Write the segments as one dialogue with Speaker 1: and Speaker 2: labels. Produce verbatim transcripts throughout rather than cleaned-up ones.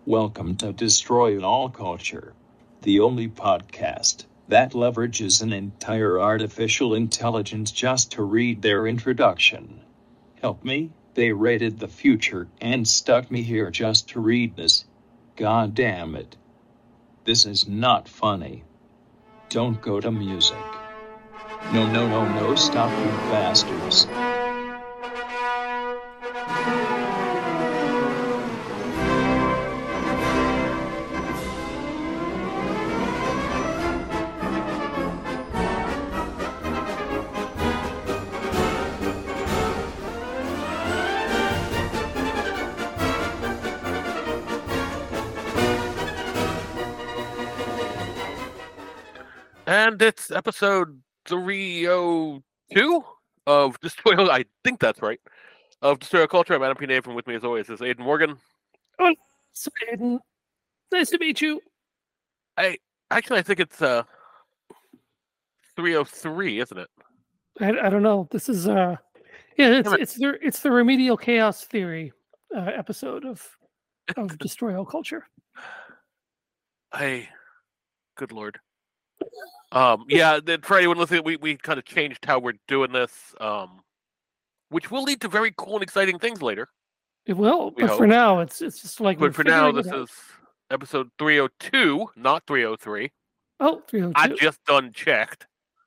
Speaker 1: Welcome to Destroy All Culture, the only podcast that leverages an entire artificial intelligence just to read their introduction. Help me, they raided the future and stuck me here just to read this. God damn it. This is not funny. Don't go to music. No, no, no, no, stop you bastards.
Speaker 2: And it's episode three oh two of Destroy. I think that's right. Of Destroy All Culture. I'm Adam P. Nathan. With me, as always, is Aiden Morgan.
Speaker 3: Oh, sorry, Aiden. Nice to meet you.
Speaker 2: I actually, I think it's uh three oh three, isn't it?
Speaker 3: I, I don't know. This is uh, yeah, it's it's the it's the remedial chaos theory uh, episode of of Destroy All Culture.
Speaker 2: Hey, good lord. Um, yeah, then for anyone listening, we, we kind of changed how we're doing this, um, which will lead to very cool and exciting things later.
Speaker 3: It will,
Speaker 2: We
Speaker 3: but
Speaker 2: hope.
Speaker 3: for now, it's it's just like.
Speaker 2: But
Speaker 3: we're
Speaker 2: for now,
Speaker 3: figuring it
Speaker 2: this
Speaker 3: out.
Speaker 2: is episode three oh two, not three oh three.
Speaker 3: Oh, three oh
Speaker 2: I
Speaker 3: two.
Speaker 2: just done checked.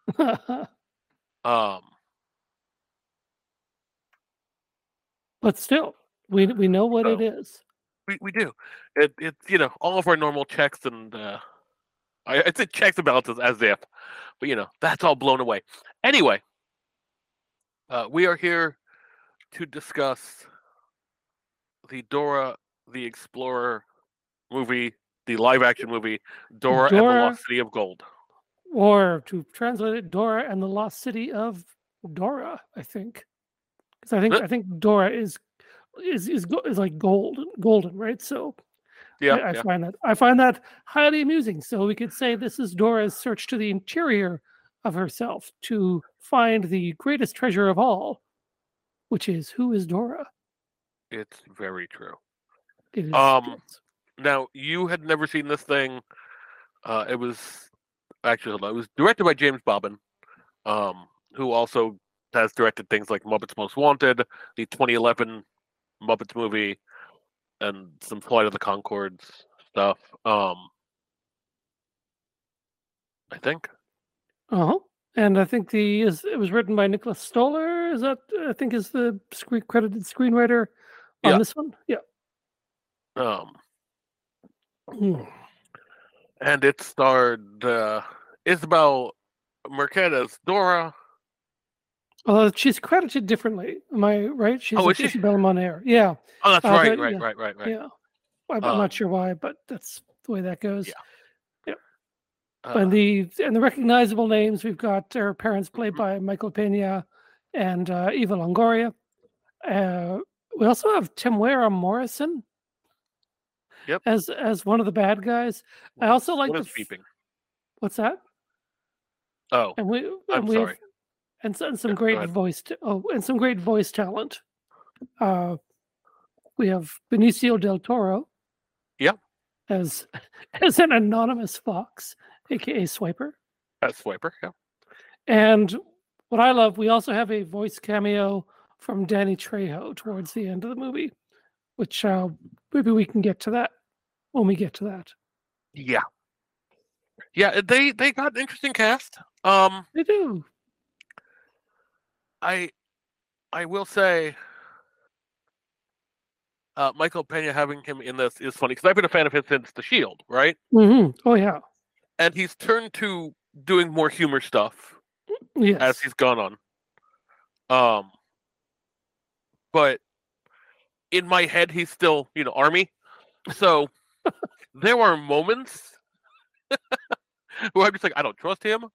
Speaker 2: Um,
Speaker 3: But still, we we know what
Speaker 2: So-
Speaker 3: it is.
Speaker 2: we, we do. It it's you know all of our normal checks and uh, I I'd say checks and balances as if, but you know that's all blown away. Anyway, uh, we are here to discuss the Dora the Explorer movie, the live action movie Dora, and the
Speaker 3: Dora-
Speaker 2: Lost City of Gold.
Speaker 3: Or to translate it, Dora and the Lost City of Dora. I think, because I think
Speaker 2: Huh?
Speaker 3: I think Dora is is is go- is like gold, golden, right? So.
Speaker 2: Yeah,
Speaker 3: I, I
Speaker 2: yeah.
Speaker 3: find that I find that highly amusing. So we could say this is Dora's search to the interior of herself to find the greatest treasure of all, which is who is Dora?
Speaker 2: It's very true.
Speaker 3: It is
Speaker 2: Um,
Speaker 3: it's-
Speaker 2: Now you had never seen this thing. Uh, it was actually hold on, it was directed by James Bobbin, um, who also has directed things like Muppets Most Wanted, the twenty eleven Muppets movie, and some Flight of the Conchords stuff. Um, I think.
Speaker 3: uh-huh. And I think the is it was written by Nicholas Stoller. Is that I think is the screen, credited screenwriter on
Speaker 2: Yeah.
Speaker 3: this one? Yeah.
Speaker 2: Um,
Speaker 3: Hmm.
Speaker 2: and it starred uh, Isabel Marquez as Dora.
Speaker 3: Although she's credited differently. Am I right? She's
Speaker 2: Oh,
Speaker 3: like
Speaker 2: is she?
Speaker 3: Isabella Moner. Yeah.
Speaker 2: Oh, that's
Speaker 3: Uh,
Speaker 2: right,
Speaker 3: but,
Speaker 2: right,
Speaker 3: yeah,
Speaker 2: right, right, right.
Speaker 3: Yeah. I'm, I'm
Speaker 2: Um,
Speaker 3: not sure why, but that's the way that goes.
Speaker 2: Yeah.
Speaker 3: And
Speaker 2: Uh,
Speaker 3: the and the recognizable names we've got their parents played
Speaker 2: Mhm.
Speaker 3: by Michael Pena and uh, Eva Longoria. Uh, we also have Temuera Morrison.
Speaker 2: Yep.
Speaker 3: As as one of the bad guys. I also like
Speaker 2: what
Speaker 3: the
Speaker 2: is
Speaker 3: f-
Speaker 2: beeping?
Speaker 3: What's that?
Speaker 2: Oh,
Speaker 3: And we
Speaker 2: I'm
Speaker 3: and we have-
Speaker 2: sorry.
Speaker 3: and, so- and some
Speaker 2: Yeah, go
Speaker 3: great
Speaker 2: ahead.
Speaker 3: voice. T- oh, and some great voice talent. Uh, we have Benicio del Toro.
Speaker 2: Yeah.
Speaker 3: As as an anonymous fox, aka Swiper.
Speaker 2: That's Swiper. Yeah.
Speaker 3: And what I love, we also have a voice cameo from Danny Trejo towards the end of the movie, which uh, maybe we can get to that when we get to that.
Speaker 2: Yeah. Yeah, they they got an interesting cast. Um,
Speaker 3: They do.
Speaker 2: I I will say, uh, Michael Pena having him in this is funny because I've been a fan of his since The Shield, right?
Speaker 3: hmm Oh yeah.
Speaker 2: And he's turned to doing more humor stuff
Speaker 3: Yes.
Speaker 2: as he's gone on. Um, but in my head, he's still you know Army. So there are moments where I'm just like, I don't trust him.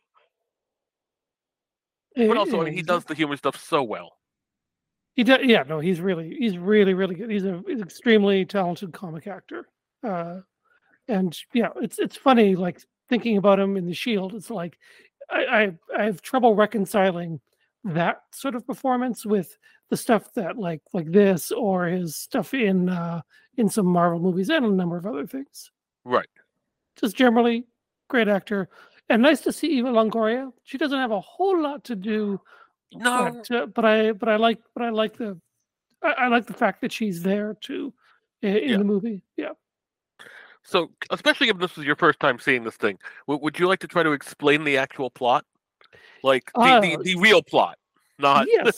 Speaker 2: But also, I mean, he
Speaker 3: He's-
Speaker 2: does the humor stuff so well.
Speaker 3: He does. Yeah. No, he's really he's really really good. He's a he's an extremely talented comic actor. Uh, and yeah, it's it's funny like thinking about him in The Shield. It's like I I, I have trouble reconciling that sort of performance with the stuff that like like this or his stuff in uh, in some Marvel movies and a number of other things.
Speaker 2: Right.
Speaker 3: Just generally great actor, and nice to see Eva Longoria. She doesn't have a whole lot to do,
Speaker 2: No.
Speaker 3: but uh, but I but I like but I like the I, I like the fact that she's there too in, in
Speaker 2: Yeah.
Speaker 3: the movie. Yeah.
Speaker 2: So, especially if this was your first time seeing this thing, w- would you like to try to explain the actual plot? Like, the,
Speaker 3: Uh,
Speaker 2: the, the real plot, not...
Speaker 3: Yes.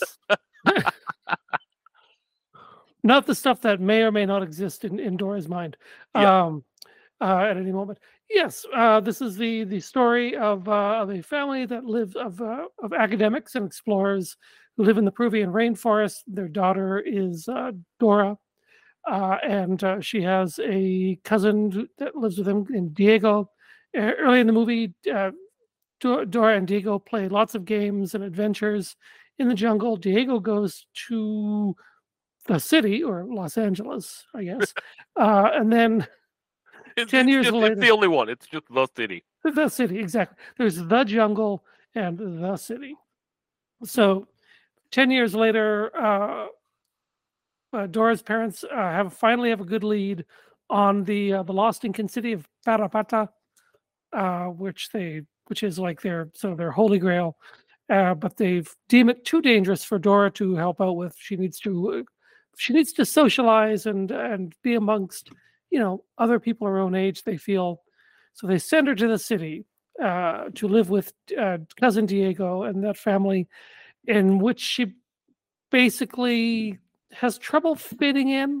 Speaker 3: Not the stuff that may or may not exist in, in Dora's mind
Speaker 2: Yeah.
Speaker 3: um, uh, at any moment. Yes, uh, this is the the story of, uh, of a family that lives of uh, of academics and explorers who live in the Peruvian rainforest. Their daughter is uh, Dora, uh, and uh, she has a cousin who- that lives with them named Diego. Uh, early in the movie, uh, Do- Dora and Diego play lots of games and adventures in the jungle. Diego goes to the city or Los Angeles, I guess, uh, and then
Speaker 2: It's,
Speaker 3: ten
Speaker 2: it's
Speaker 3: years
Speaker 2: just,
Speaker 3: later,
Speaker 2: it's the only one. It's just the city.
Speaker 3: the city exactly. There's the jungle and the city. So, ten years later, uh, uh, Dora's parents uh, have finally have a good lead on the uh, the lost Incan city of Parapata, uh, which they which is like their sort of their holy grail. Uh, but they've deemed it too dangerous for Dora to help out with. She needs to uh, she needs to socialize and and be amongst you know other people her own age. They feel so they send her to the city uh, to live with uh, cousin Diego and that family, in which she basically has trouble fitting in.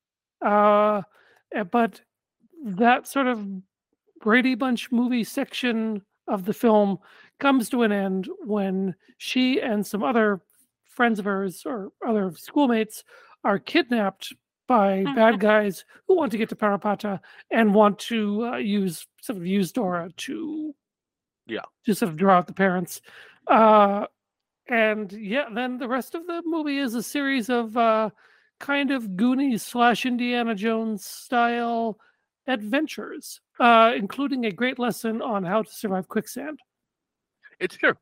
Speaker 3: Uh, uh, but that sort of Brady Bunch movie section of the film comes to an end when she and some other friends of hers or other schoolmates are kidnapped by bad guys who want to get to Parapata and want to uh, use sort of use Dora to
Speaker 2: Yeah.
Speaker 3: to sort of draw out the parents. Uh, and yeah, then the rest of the movie is a series of uh, kind of Goonies slash Indiana Jones style adventures, uh, including a great lesson on how to survive quicksand.
Speaker 2: It's true.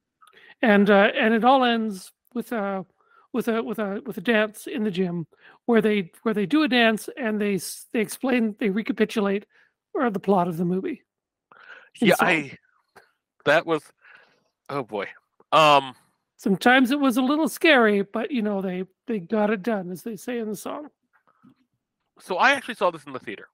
Speaker 3: And uh, and it all ends with a with a with a with a dance in the gym where they where they do a dance and they s- they explain they recapitulate or the plot of the movie. in
Speaker 2: Yeah,
Speaker 3: song.
Speaker 2: I... That was... Oh, boy. Um...
Speaker 3: Sometimes it was a little scary, but you know they they got it done, as they say in the song.
Speaker 2: So I actually saw this in the theater.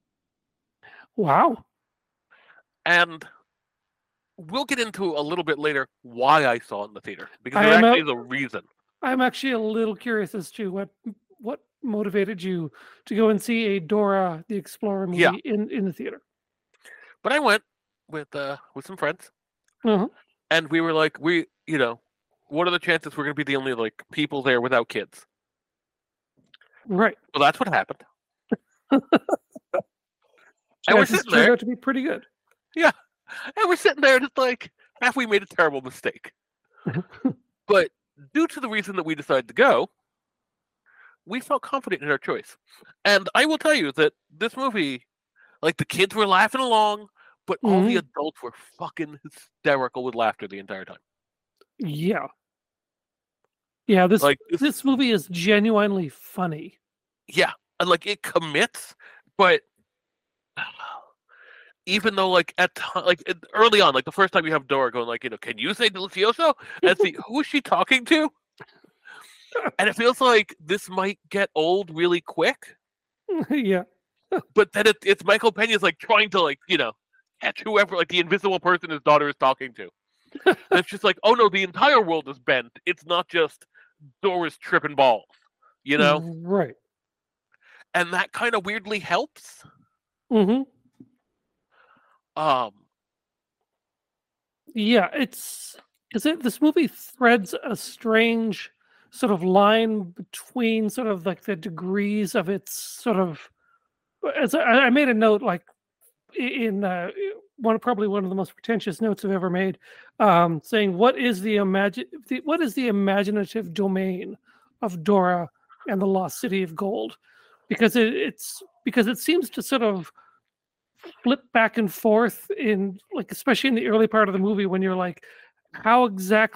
Speaker 3: Wow.
Speaker 2: And we'll get into a little bit later why I saw it in the theater. Because
Speaker 3: I
Speaker 2: there
Speaker 3: am
Speaker 2: actually
Speaker 3: a-
Speaker 2: is a reason.
Speaker 3: I'm actually a little curious as to what what motivated you to go and see a Dora the Explorer movie
Speaker 2: Yeah.
Speaker 3: in, in the theater.
Speaker 2: But I went with uh with some friends,
Speaker 3: Uh-huh.
Speaker 2: and we were like, we, you know, what are the chances we're going to be the only like people there without kids?
Speaker 3: Right.
Speaker 2: Well, that's what happened. And we're
Speaker 3: Chances
Speaker 2: sitting
Speaker 3: turned
Speaker 2: there,
Speaker 3: out to be pretty good.
Speaker 2: and we're sitting there, just like, have we made a terrible mistake? But due to the reason that we decided to go, we felt confident in our choice. And I will tell you that this movie, like, the kids were laughing along, but all the
Speaker 3: Mhm.
Speaker 2: adults were fucking hysterical with laughter the entire time.
Speaker 3: Yeah. Yeah, this
Speaker 2: Like, this,
Speaker 3: this movie is genuinely funny.
Speaker 2: yeah, and like it commits, but even though like at ti- like it- early on, like the first time you have Dora going like, you know, can you say delicioso? And it's the who is she talking to? And it feels like this might get old really quick.
Speaker 3: Yeah.
Speaker 2: But then it, it's Michael Pena's like trying to like, you know, catch whoever, like the invisible person his daughter is talking to. And it's just like, oh no, the entire world is bent. It's not just Dora's tripping balls, you know?
Speaker 3: Right.
Speaker 2: And that kind of weirdly helps.
Speaker 3: hmm
Speaker 2: Um,
Speaker 3: Yeah, it's is it this movie threads a strange sort of line between sort of like the degrees of its sort of as I, I made a note like i- in uh, one probably one of the most pretentious notes I've ever made, um, saying what is the imagine the, what is the imaginative domain of Dora and the Lost City of Gold, because it, it's because it seems to sort of flip back and forth in like especially in the early part of the movie when you're like how exactly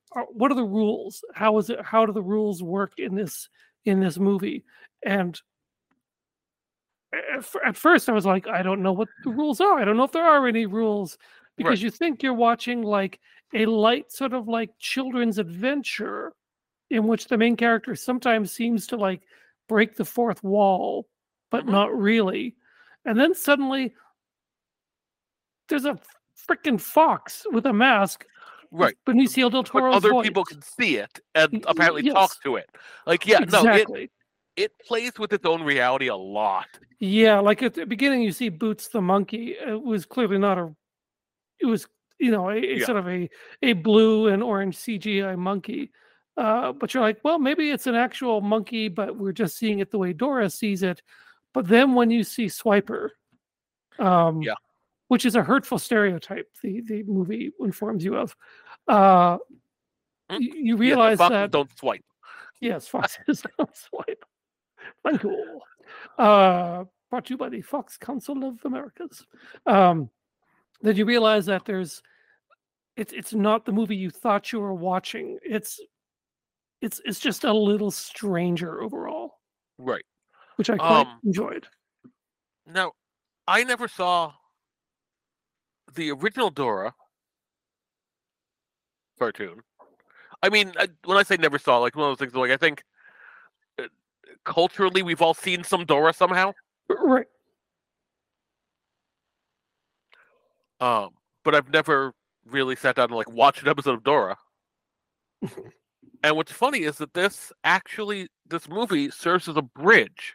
Speaker 3: are, what are the rules? How is it? How do the rules work in this in this movie? And at, at first, I was like, I don't know what the rules are. I don't know if there are any rules because
Speaker 2: Right.
Speaker 3: you think you're watching like a light sort of like children's adventure in which the main character sometimes seems to like break the fourth wall, but
Speaker 2: Mhm.
Speaker 3: not really. And then suddenly there's a freaking fox with a mask with
Speaker 2: Right.
Speaker 3: Benicio del
Speaker 2: But
Speaker 3: Toro's
Speaker 2: other
Speaker 3: voice.
Speaker 2: people can see it and
Speaker 3: Y-
Speaker 2: apparently
Speaker 3: yes,
Speaker 2: talk to it. Like, yeah, no, it
Speaker 3: exactly.
Speaker 2: it plays with its own reality a lot.
Speaker 3: Yeah, like at the beginning, you see Boots the monkey. It was clearly not a. It was you know a, a
Speaker 2: Yeah.
Speaker 3: sort of a a blue and orange C G I monkey. Uh, but you're like, well, maybe it's an actual monkey, but we're just seeing it the way Dora sees it. But then when you see Swiper, um,
Speaker 2: Yeah.
Speaker 3: which is a hurtful stereotype, the the movie informs you of, uh,
Speaker 2: Mm.
Speaker 3: you, you
Speaker 2: Yeah,
Speaker 3: realize
Speaker 2: foxes
Speaker 3: that
Speaker 2: don't swipe.
Speaker 3: yes, foxes don't swipe. Fun cool. Uh, brought to you by the Fox Council of Americas. Um, that you realize that there's it's it's not the movie you thought you were watching. It's it's it's just a little stranger overall,
Speaker 2: Right.
Speaker 3: which I quite
Speaker 2: Um.
Speaker 3: enjoyed.
Speaker 2: Now, I never saw the original Dora cartoon. I mean, I, when I say never saw, like one of those things, like I think uh, culturally we've all seen some Dora somehow.
Speaker 3: Right.
Speaker 2: Um, but I've never really sat down and like watched an episode of Dora. And what's funny is that this actually, this movie serves as a bridge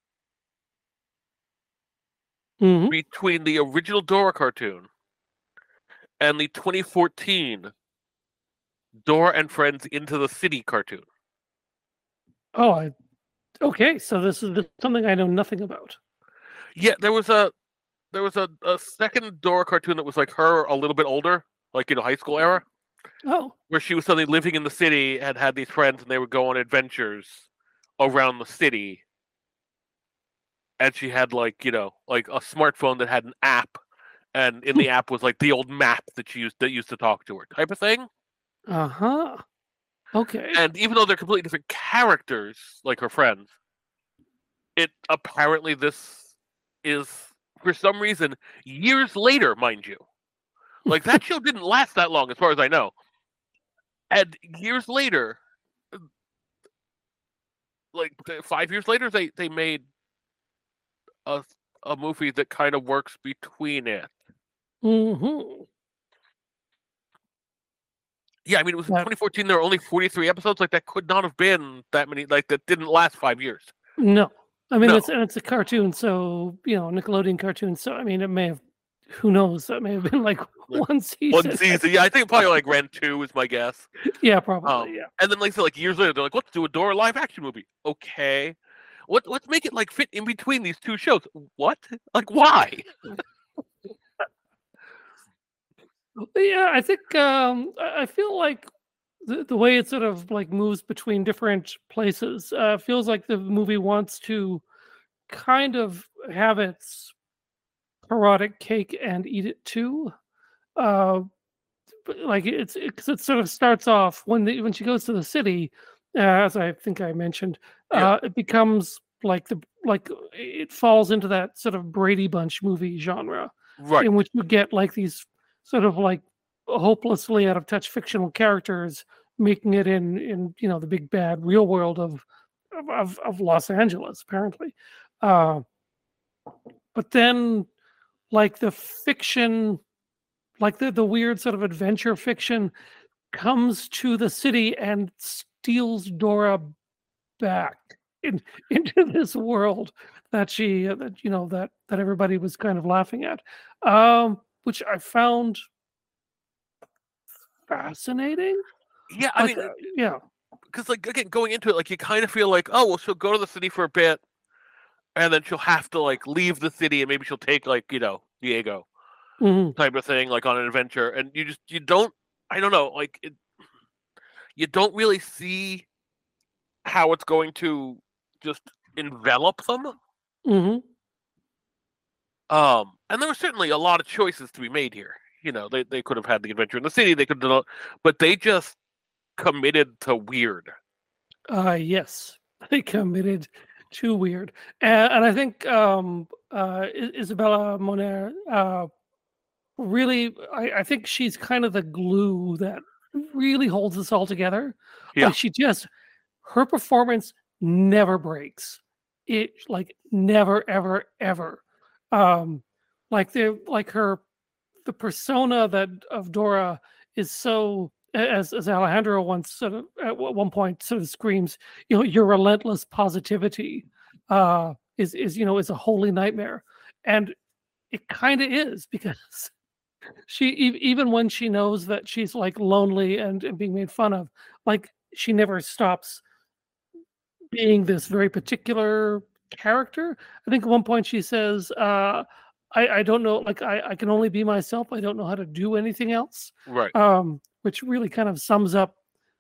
Speaker 3: Mhm.
Speaker 2: between the original Dora cartoon and the twenty fourteen Dora and Friends Into the City cartoon.
Speaker 3: Oh, I, okay. So this is this is something I know nothing about.
Speaker 2: Yeah, there was a there was a, a second Dora cartoon that was like her a little bit older, like in a high school era,
Speaker 3: Oh,
Speaker 2: where she was suddenly living in the city and had these friends and they would go on adventures around the city. And she had like, you know, like a smartphone that had an app, and in the app was like the old map that she used that used to talk to her, type of thing.
Speaker 3: uh huh. Okay.
Speaker 2: And even though they're completely different characters, like her friends, it apparently this is for some reason years later, mind you. Like that show didn't last that long, as far as I know. And years later, like th- five years later, they they made a a movie that kind of works between it.
Speaker 3: Mm-hmm.
Speaker 2: Yeah, I mean, it was in
Speaker 3: That-
Speaker 2: twenty fourteen. There were only forty-three episodes. Like that could not have been that many. Like that didn't last five years.
Speaker 3: No, I mean
Speaker 2: No.
Speaker 3: it's and it's a cartoon, so you know Nickelodeon cartoon. So I mean, it may have. Who knows? That may have been like
Speaker 2: Like,
Speaker 3: one season.
Speaker 2: One season. Yeah, I think it probably like ran two is my guess.
Speaker 3: Yeah, probably.
Speaker 2: Um,
Speaker 3: yeah.
Speaker 2: And then like so, like years later, they're like, let's do a Dora live action movie. Okay. What let's make it like fit in between these two shows. What? Like why?
Speaker 3: Yeah, I think um, I I feel like the, the way it sort of like moves between different places uh, feels like the movie wants to kind of have its parodic cake and eat it too. Uh, but, like it's because it sort of starts off when the when she goes to the city, uh, as I think I mentioned,
Speaker 2: Yeah.
Speaker 3: uh, it becomes like the like it falls into that sort of Brady Bunch movie genre.
Speaker 2: Right.
Speaker 3: In which you get like these sort of like hopelessly out of touch fictional characters making it in in you know the big bad real world of of, of Los Angeles apparently, uh, but then like the fiction, like the the weird sort of adventure fiction comes to the city and steals Dora back in, into this world that she uh, that you know that that everybody was kind of laughing at, um, which I found fascinating.
Speaker 2: Yeah, I
Speaker 3: Like,
Speaker 2: mean,
Speaker 3: uh, yeah,
Speaker 2: because like again, going into it, like you kind of feel like, oh well, she'll go to the city for a bit, and then she'll have to like leave the city, and maybe she'll take like you know Diego
Speaker 3: mhm.
Speaker 2: type of thing, like on an adventure, and you just you don't, I don't know, like it, you don't really see how it's going to just envelop them.
Speaker 3: Mhm.
Speaker 2: Um, and there were certainly a lot of choices to be made here. You know, they, they could have had the adventure in the city, they could have, but they just committed to weird.
Speaker 3: Uh, yes, they committed to weird, and, and I think um, uh, I- Isabella Moner uh, really, I, I think she's kind of the glue that really holds this all together.
Speaker 2: Yeah.
Speaker 3: Like she just, her performance never breaks. It like never, ever, ever. Um, like the like her, the persona that of Dora is so, as as Alejandro once sort of at one point sort of screams, you know, your relentless positivity uh, is is you know is a holy nightmare, and it kind of is because she e- even when she knows that she's like lonely and, and being made fun of, like she never stops being this very particular character. I think at one point she says, uh, I, I don't know, like I, I can only be myself. I don't know how to do anything else.
Speaker 2: Right.
Speaker 3: Um, which really kind of sums up,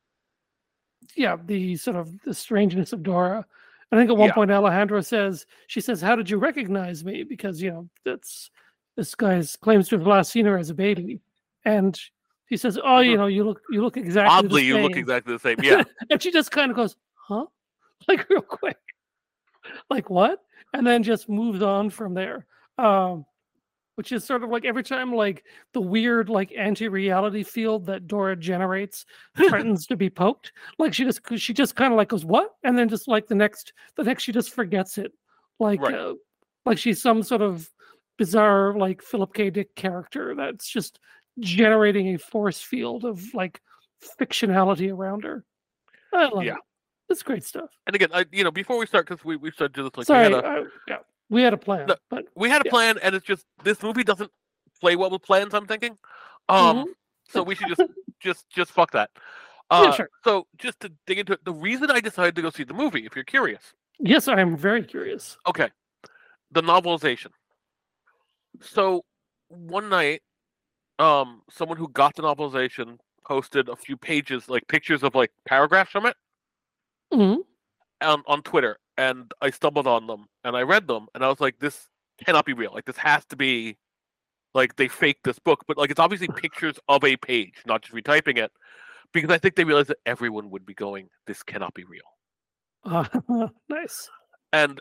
Speaker 3: yeah, the sort of the strangeness of Dora. I think at one
Speaker 2: Yeah.
Speaker 3: point Alejandro says, she says, "How did you recognize me?" Because you know that's this guy claims to have last seen her as a baby, and he says, "Oh, you know, you look you look exactly
Speaker 2: Oddly,
Speaker 3: the
Speaker 2: you
Speaker 3: same."
Speaker 2: look exactly the same. Yeah.
Speaker 3: And she just kind of goes, "Huh?" Like real quick, like what? And then just moves on from there. Um, which is sort of like every time like the weird like anti-reality field that Dora generates threatens to be poked, like she just she just kind of like goes what, and then just like the next the next she just forgets it, like
Speaker 2: Right.
Speaker 3: uh, like she's some sort of bizarre like Philip K. Dick character that's just generating a force field of like fictionality around her. I love
Speaker 2: Yeah.
Speaker 3: it. It's great stuff.
Speaker 2: And again, I, you know, before we start, because we we started to do this like
Speaker 3: Sorry,
Speaker 2: we had a
Speaker 3: I, yeah, we had a plan,
Speaker 2: No,
Speaker 3: but
Speaker 2: we had a
Speaker 3: yeah.
Speaker 2: plan, and it's just this movie doesn't play well with plans. I'm thinking, um,
Speaker 3: Mhm.
Speaker 2: so we should just just just fuck that.
Speaker 3: Yeah,
Speaker 2: Uh,
Speaker 3: sure.
Speaker 2: so just to dig into it, the reason I decided to go see the movie, if you're curious,
Speaker 3: Yes, I am very curious.
Speaker 2: okay, the novelization. So one night, um, someone who got the novelization posted a few pages, like pictures of like paragraphs from it
Speaker 3: Mhm.
Speaker 2: on on Twitter, and I stumbled on them and I read them, and I was like, this cannot be real. Like this has to be like they faked this book, but like it's obviously pictures of a page, not just retyping it, because I think they realized that everyone would be going, this cannot be real.
Speaker 3: Uh, nice.
Speaker 2: And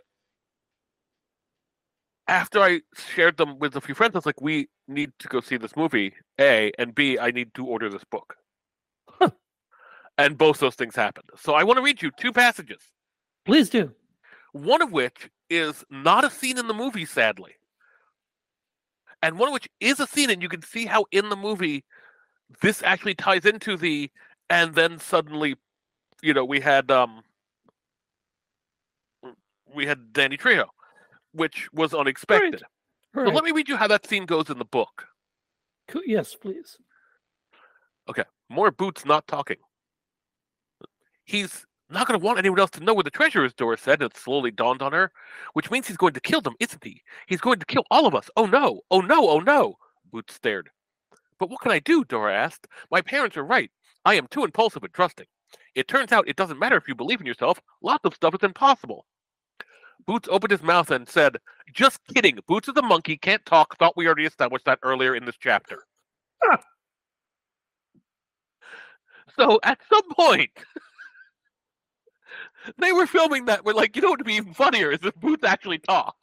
Speaker 2: after I shared them with a few friends, I was like, we need to go see this movie, A, and B, I need to order this book. And both those things happened. So I want to read you two passages.
Speaker 3: Please do.
Speaker 2: One of which is not a scene in the movie, sadly. And one of which is a scene, and you can see how in the movie this actually ties into the, and then suddenly, you know, we had um, we had Danny Trejo, which was unexpected.
Speaker 3: Right.
Speaker 2: So let me read you how that scene goes in the book.
Speaker 3: Cool. Yes, please.
Speaker 2: Okay, more Boots not talking. He's not going to want anyone else to know where the treasure is, Dora said, and it slowly dawned on her. Which means he's going to kill them, isn't he? He's going to kill all of us. Oh no, oh no, oh no. Boots stared. But what can I do, Dora asked. My parents are right. I am too impulsive and trusting. It turns out it doesn't matter if you believe in yourself. Lots of stuff is impossible. Boots opened his mouth and said, just kidding. Boots is a monkey, can't talk. Thought we already established that earlier in this chapter.
Speaker 3: Ah.
Speaker 2: So at some point, they were filming that. We're like, you know what would be even funnier is if Boots actually talked.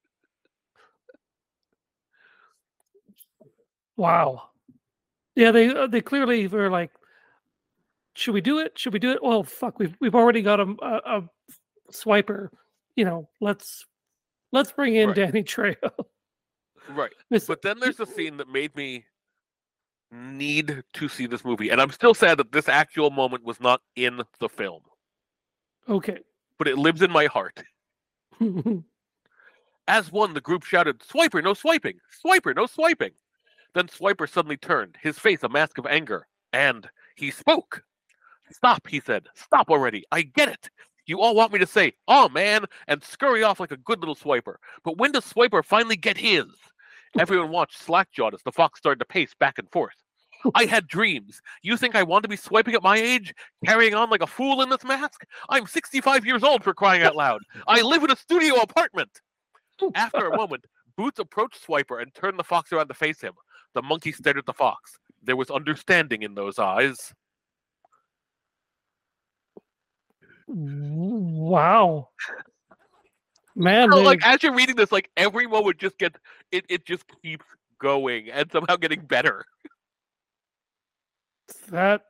Speaker 3: Wow. Yeah, they uh, they clearly were like, should we do it? Should we do it? Oh fuck, we've we've already got a a, a swiper. You know, let's let's bring in
Speaker 2: Right.
Speaker 3: Danny Trejo.
Speaker 2: Right.
Speaker 3: This-
Speaker 2: But then there's a scene that made me need to see this movie. And I'm still sad that this actual moment was not in the film.
Speaker 3: Okay.
Speaker 2: But it lives in my heart. As one, the group shouted, Swiper, no swiping! Swiper, no swiping! Then Swiper suddenly turned, his face a mask of anger, and he spoke. Stop, he said. Stop already. I get it. You all want me to say, oh man, and scurry off like a good little Swiper. But when does Swiper finally get his? Everyone watched slack-jawed as the fox started to pace back and forth. I had dreams. You think I want to be swiping at my age? Carrying on like a fool in this mask? I'm sixty-five years old, for crying out loud. I live in a studio apartment. After a moment, Boots approached Swiper and turned the fox around to face him. The monkey stared at the fox. There was understanding in those eyes.
Speaker 3: Wow. Man,
Speaker 2: So,
Speaker 3: they,
Speaker 2: like as you're reading this, like every moment just gets it. It just keeps going and somehow getting better.
Speaker 3: that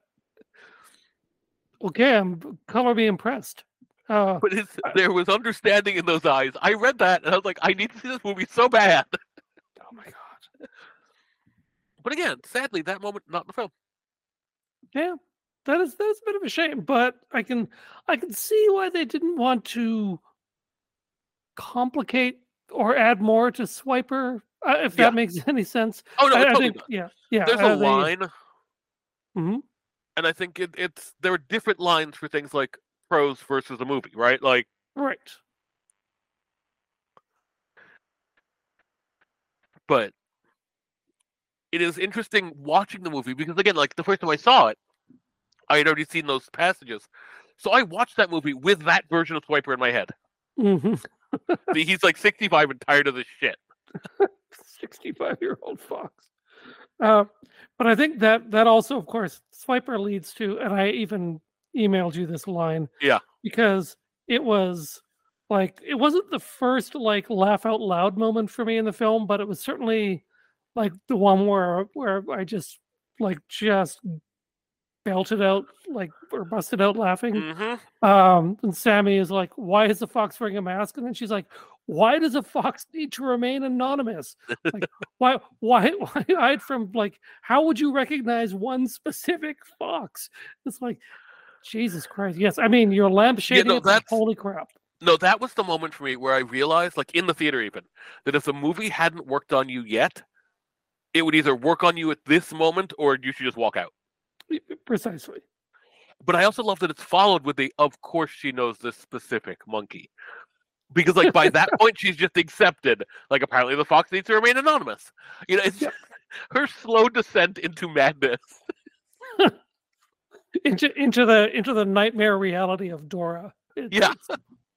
Speaker 3: okay. I'm color me impressed. Uh,
Speaker 2: But it's, there was understanding in those eyes. I read that and I was like, I need to see this movie so bad.
Speaker 3: oh my god.
Speaker 2: But again, sadly, that moment not in the film.
Speaker 3: Yeah, that is that's a bit of a shame, but I can I can see why they didn't want to complicate or add more to Swiper, uh, if
Speaker 2: Yeah.
Speaker 3: that makes any sense.
Speaker 2: Oh no,
Speaker 3: I,
Speaker 2: it
Speaker 3: I
Speaker 2: totally
Speaker 3: think
Speaker 2: does.
Speaker 3: yeah, yeah.
Speaker 2: There's
Speaker 3: uh,
Speaker 2: a
Speaker 3: they-
Speaker 2: line,
Speaker 3: Mhm.
Speaker 2: and I think it, it's there are different lines for things like prose versus a movie, right? Like,
Speaker 3: Right.
Speaker 2: but it is interesting watching the movie because again, like the first time I saw it, I had already seen those passages, so I watched that movie with that version of Swiper in my head.
Speaker 3: hmm
Speaker 2: He's like sixty-five and tired of this shit.
Speaker 3: sixty-five-year-old fox. Uh, but I think that that also, of course, Swiper leads to, and I even emailed you this line.
Speaker 2: Yeah.
Speaker 3: Because it was like it wasn't the first like laugh out loud moment for me in the film, but it was certainly like the one where where I just like just belted out like or busted out laughing.
Speaker 2: Mm-hmm.
Speaker 3: Um, and Sammy is like, "Why is the fox wearing a mask?" And then she's like, "Why does a fox need to remain anonymous? Like, why, why, why hide from like? How would you recognize one specific fox?" It's like, Jesus Christ! Yes, I mean you're lampshading
Speaker 2: no,
Speaker 3: it, but
Speaker 2: that's-
Speaker 3: holy crap!
Speaker 2: No, that was the moment for me where I realized, like in the theater even, that if the movie hadn't worked on you yet, it would either work on you at this moment or you should just walk out.
Speaker 3: Precisely.
Speaker 2: But I also love that it's followed with the, of course she knows this specific monkey. Because like by that point she's just accepted, like apparently the fox needs to remain anonymous. You know, it's
Speaker 3: Yeah.
Speaker 2: her slow descent into madness.
Speaker 3: into into the into the nightmare reality of Dora. It's,
Speaker 2: Yeah.
Speaker 3: it's,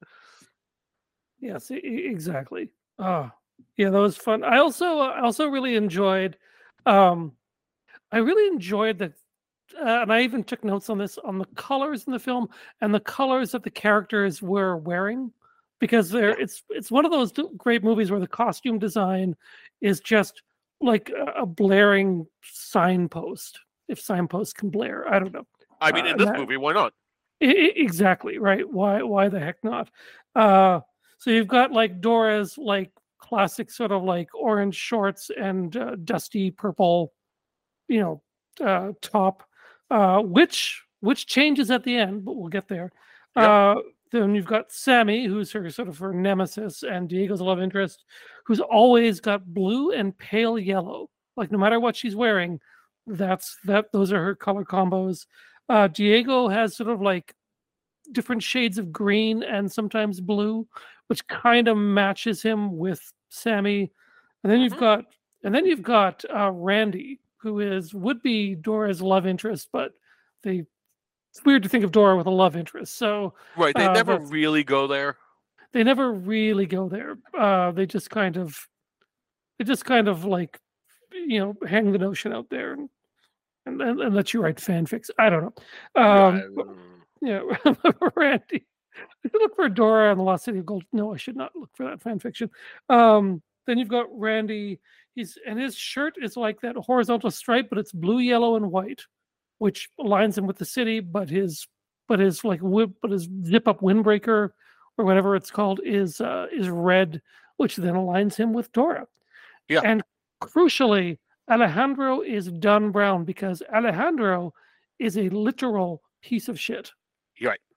Speaker 3: yes, e- e- exactly. Oh, yeah, that was fun. I also I also really enjoyed. Um, I really enjoyed the, uh, and I even took notes on this on the colors in the film and the colors that the characters were wearing, because they're it's it's one of those d- great movies where the costume design is just like a, a blaring signpost. If signposts can blare, I don't know.
Speaker 2: I mean,
Speaker 3: Uh,
Speaker 2: in this
Speaker 3: that-
Speaker 2: movie, why not?
Speaker 3: I- I- exactly right. Why? Why the heck not? Uh, so you've got like Dora's like classic sort of like orange shorts and uh, dusty purple, you know, uh, top, uh, which which changes at the end, but we'll get there.
Speaker 2: Yep.
Speaker 3: Uh, then you've got Sammy, who's her sort of her nemesis, and Diego's love interest, who's always got blue and pale yellow. Like no matter what she's wearing, that's that. Those are her color combos. Uh, Diego has sort of like different shades of green and sometimes blue, which kind of matches him with Sammy. And then you've
Speaker 2: Mhm.
Speaker 3: got and then you've got uh, Randy, who is would be Dora's love interest, but they it's weird to think of Dora with a love interest. So
Speaker 2: Right, they
Speaker 3: uh,
Speaker 2: never
Speaker 3: that's-
Speaker 2: really go there.
Speaker 3: they never really go there. Uh, they just kind of they just kind of like you know hang the notion out there and and, and, and let you write fanfics. I don't know. Um, but-
Speaker 2: Um,
Speaker 3: Yeah, Randy. I should look for Dora and the Lost City of Gold. No, I should not look for that fan fiction. Um, then you've got Randy. He's and his shirt is like that horizontal stripe, but it's blue, yellow, and white, which aligns him with the city. But his but his like whip, but his zip up windbreaker or whatever it's called is uh, is red, which then aligns him with Dora.
Speaker 2: Yeah.
Speaker 3: And crucially, Alejandro is done brown because Alejandro is a literal piece of shit.
Speaker 2: You're right.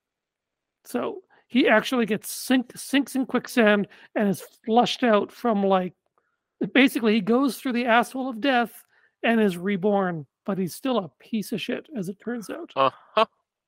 Speaker 3: So he actually gets sink, sinks in quicksand and is flushed out from like basically he goes through the asshole of death and is reborn, but he's still a piece of shit, as it turns out.
Speaker 2: Uh-huh.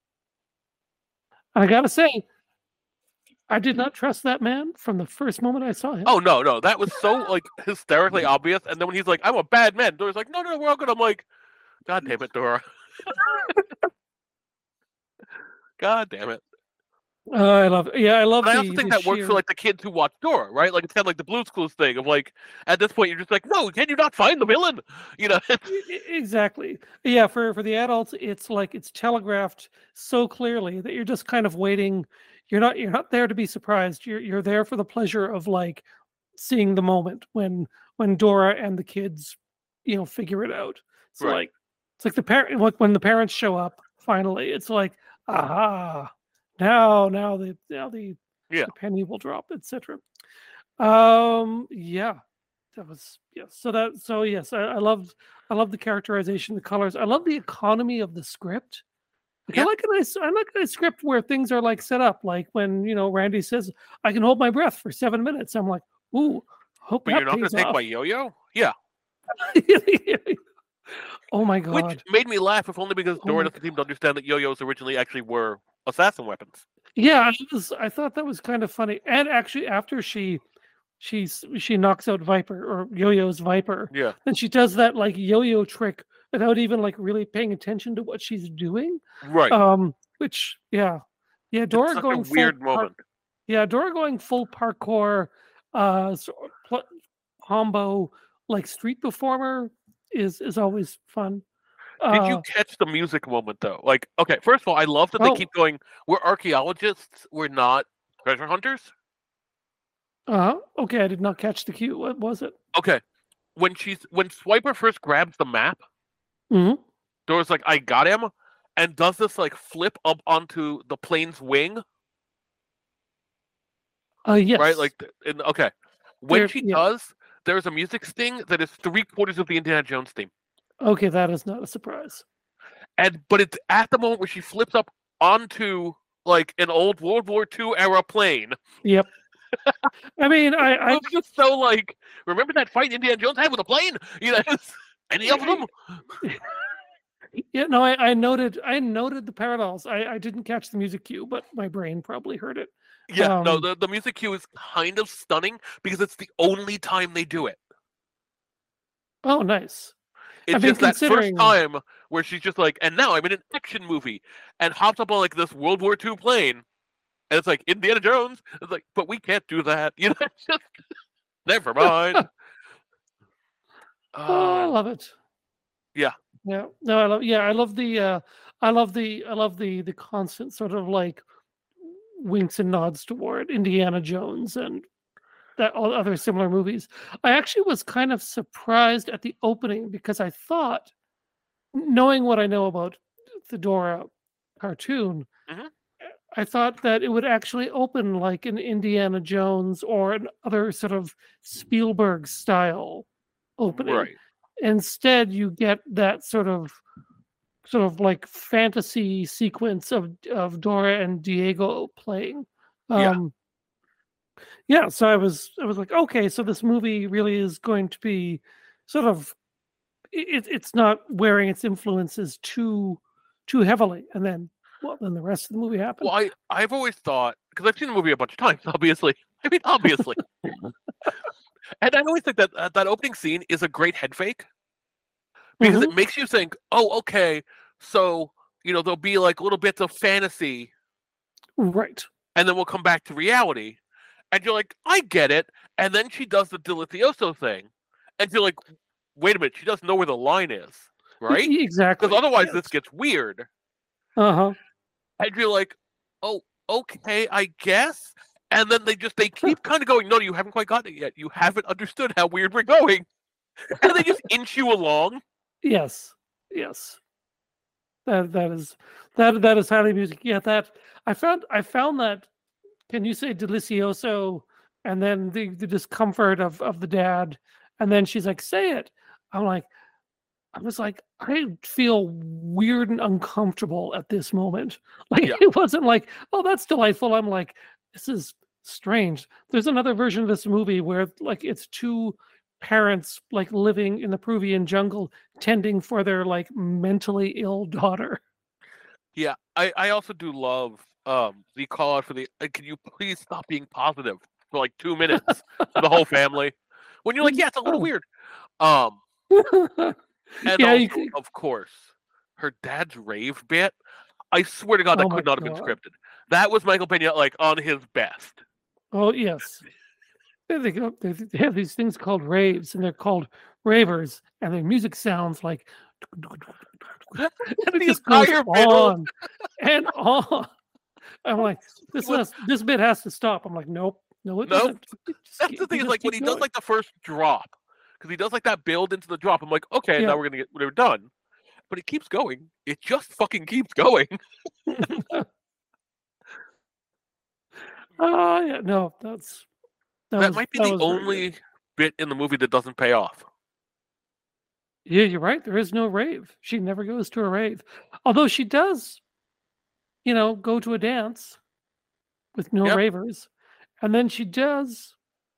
Speaker 3: And I gotta say, I did not trust that man from the first moment I saw him.
Speaker 2: Oh no, no, that was so like hysterically obvious. And then when he's like, "I'm a bad man," Dora's like, "No, no, we're all good." I'm like, "God damn it, Dora! God damn it!"
Speaker 3: Uh, I love, yeah, I love
Speaker 2: But I
Speaker 3: the,
Speaker 2: also think
Speaker 3: the
Speaker 2: that works for
Speaker 3: sheer-
Speaker 2: like the kids who watch Dora, right? Like it's kind of like the Blue's Clues thing of like at this point you're just like, no, can you not find the villain? You know?
Speaker 3: E- e- Exactly. Yeah, for for the adults, it's like it's telegraphed so clearly that you're just kind of waiting. You're not you're not there to be surprised. You're you're there for the pleasure of like seeing the moment when when Dora and the kids, you know, figure it out. It's
Speaker 2: Right.
Speaker 3: like it's like the parent like when the parents show up finally. It's like, aha, now now the now the,
Speaker 2: Yeah.
Speaker 3: the penny will drop, et cetera. Um, yeah, that was yes. So that so yes, I, I loved I love the characterization, the colors. I love the economy of the script. Like, I
Speaker 2: Yeah.
Speaker 3: like a nice I like a script where things are like set up. Like when you know Randy says, "I can hold my breath for seven minutes." I'm like, "Ooh, hope
Speaker 2: But
Speaker 3: that
Speaker 2: you're not going
Speaker 3: pays
Speaker 2: to take
Speaker 3: off."
Speaker 2: my yo-yo? Yeah.
Speaker 3: Oh my
Speaker 2: Which
Speaker 3: god!
Speaker 2: made me laugh, if only because
Speaker 3: Oh
Speaker 2: Dora
Speaker 3: my
Speaker 2: doesn't seem to understand that yo-yos originally actually were assassin weapons.
Speaker 3: Yeah, I was. I thought that was kind of funny. And actually, after she she s- she knocks out Viper or Yo-Yo's Viper,
Speaker 2: Yeah.
Speaker 3: and she does that like yo-yo trick without even like really paying attention to what she's doing.
Speaker 2: Right.
Speaker 3: Um, which yeah, yeah,
Speaker 2: it's
Speaker 3: Dora
Speaker 2: such
Speaker 3: going
Speaker 2: a
Speaker 3: full
Speaker 2: weird
Speaker 3: par-
Speaker 2: moment.
Speaker 3: yeah, Dora going full parkour, uh, so, pl- combo like street performer is is always fun.
Speaker 2: Did you
Speaker 3: Uh,
Speaker 2: catch the music moment though? Like, okay, first of all, I love that they
Speaker 3: oh,
Speaker 2: keep going, we're archaeologists, we're not treasure hunters.
Speaker 3: uh, okay, I did not catch the cue. What was it?
Speaker 2: Okay. When she's when Swiper first grabs the map,
Speaker 3: hmm
Speaker 2: Dora's like, I got him, and does this like flip up onto the plane's wing,
Speaker 3: Uh, yes,
Speaker 2: right? Like, th- in, okay. When
Speaker 3: There-
Speaker 2: she
Speaker 3: yeah.
Speaker 2: does, there's a music sting that is three quarters of the Indiana Jones theme.
Speaker 3: Okay, that is not a surprise.
Speaker 2: And but it's at the moment where she flips up onto like an old World War Two era plane.
Speaker 3: Yep. I mean, I,
Speaker 2: It
Speaker 3: I
Speaker 2: was just so like, remember that fight Indiana Jones had with a plane? You know, it's- any of them?
Speaker 3: yeah, no, I, I noted, I noted the parallels. I, I didn't catch the music cue, but my brain probably heard it.
Speaker 2: Yeah, no,
Speaker 3: Um,
Speaker 2: the, the music cue is kind of stunning because it's the only time they do it.
Speaker 3: Oh, nice.
Speaker 2: It's
Speaker 3: I mean,
Speaker 2: just that first
Speaker 3: considering-
Speaker 2: time where she's just like, and now I'm in an action movie, and hops up on like this World War Two plane, and it's like Indiana Jones. It's like, but we can't do that. You know, it's just never mind.
Speaker 3: Oh, I
Speaker 2: Uh,
Speaker 3: love it.
Speaker 2: yeah.
Speaker 3: Yeah. No, I love. Yeah, I love the. Uh, I love the. I love the the constant sort of like winks and nods toward Indiana Jones and that all other similar movies. I actually was kind of surprised at the opening because I thought, knowing what I know about the Dora cartoon,
Speaker 2: Mhm.
Speaker 3: I thought that it would actually open like an Indiana Jones or an other sort of Spielberg style opening.
Speaker 2: Right.
Speaker 3: Instead, you get that sort of sort of like fantasy sequence of of Dora and Diego playing.
Speaker 2: Yeah.
Speaker 3: Um, yeah, so I was I was like, okay, so this movie really is going to be sort of it, it's not wearing its influences too too heavily, and then well, then the rest of the movie happened.
Speaker 2: Well, I I've always thought, because I've seen the movie a bunch of times, obviously. I mean, obviously. And I always think that uh, that opening scene is a great head fake because it makes you think, oh, okay, so you know there'll be like little bits of fantasy,
Speaker 3: Right.
Speaker 2: and then we'll come back to reality, and you're like, I get it. And then she does the Delicioso thing, and you're like, wait a minute, she doesn't know where the line is, right?
Speaker 3: E- Exactly.
Speaker 2: Because otherwise,
Speaker 3: Yes.
Speaker 2: this gets weird.
Speaker 3: Uh-huh.
Speaker 2: And you're like, oh, okay, I guess. And then they just they keep kind of going, no, you haven't quite gotten it yet. You haven't understood how weird we're going. And they just inch you along.
Speaker 3: Yes. Yes. That that is that that is highly music. Yeah, that I found I found that can you say delicioso and then the, the discomfort of, of the dad, and then she's like, say it. I'm like, I was like, I feel weird and uncomfortable at this moment. Like
Speaker 2: Yeah.
Speaker 3: it wasn't like, oh, that's delightful. I'm like, this is strange. There's another version of this movie where like it's two parents like living in the Peruvian jungle tending for their like mentally ill daughter.
Speaker 2: Yeah, I, I also do love um the call out for the uh, can you please stop being positive for like two minutes for the whole family. When you're like, yeah, it's a little
Speaker 3: Oh.
Speaker 2: weird. Um and
Speaker 3: Yeah,
Speaker 2: also,
Speaker 3: you could-
Speaker 2: of course, her dad's rave bit. I swear to God, that
Speaker 3: Oh my
Speaker 2: could not have been
Speaker 3: God.
Speaker 2: scripted. That was Michael Pena, like, on his best.
Speaker 3: Oh yes, they, they, go, they, they have these things called raves, and they're called ravers, and their music sounds like, and it
Speaker 2: The
Speaker 3: just goes
Speaker 2: entire middle.
Speaker 3: on and on. I'm like, this has, this bit has to stop. I'm like, nope, no, it
Speaker 2: Nope.
Speaker 3: doesn't. It just
Speaker 2: That's
Speaker 3: keep-
Speaker 2: the
Speaker 3: you
Speaker 2: thing is,
Speaker 3: just
Speaker 2: like, when
Speaker 3: keep
Speaker 2: he does,
Speaker 3: going.
Speaker 2: like, the first drop, because he does, like, that build into the drop, I'm like, okay,
Speaker 3: Yeah.
Speaker 2: now we're going to get, we're done. But it keeps going. It just fucking keeps going.
Speaker 3: Oh yeah, no, that's
Speaker 2: That,
Speaker 3: was-
Speaker 2: might be
Speaker 3: that
Speaker 2: the
Speaker 3: was very good.
Speaker 2: only bit in the movie that doesn't pay off.
Speaker 3: Yeah, you're right. There is no rave. She never goes to a rave, although she does, you know, go to a dance with no
Speaker 2: Yep.
Speaker 3: ravers, and then she does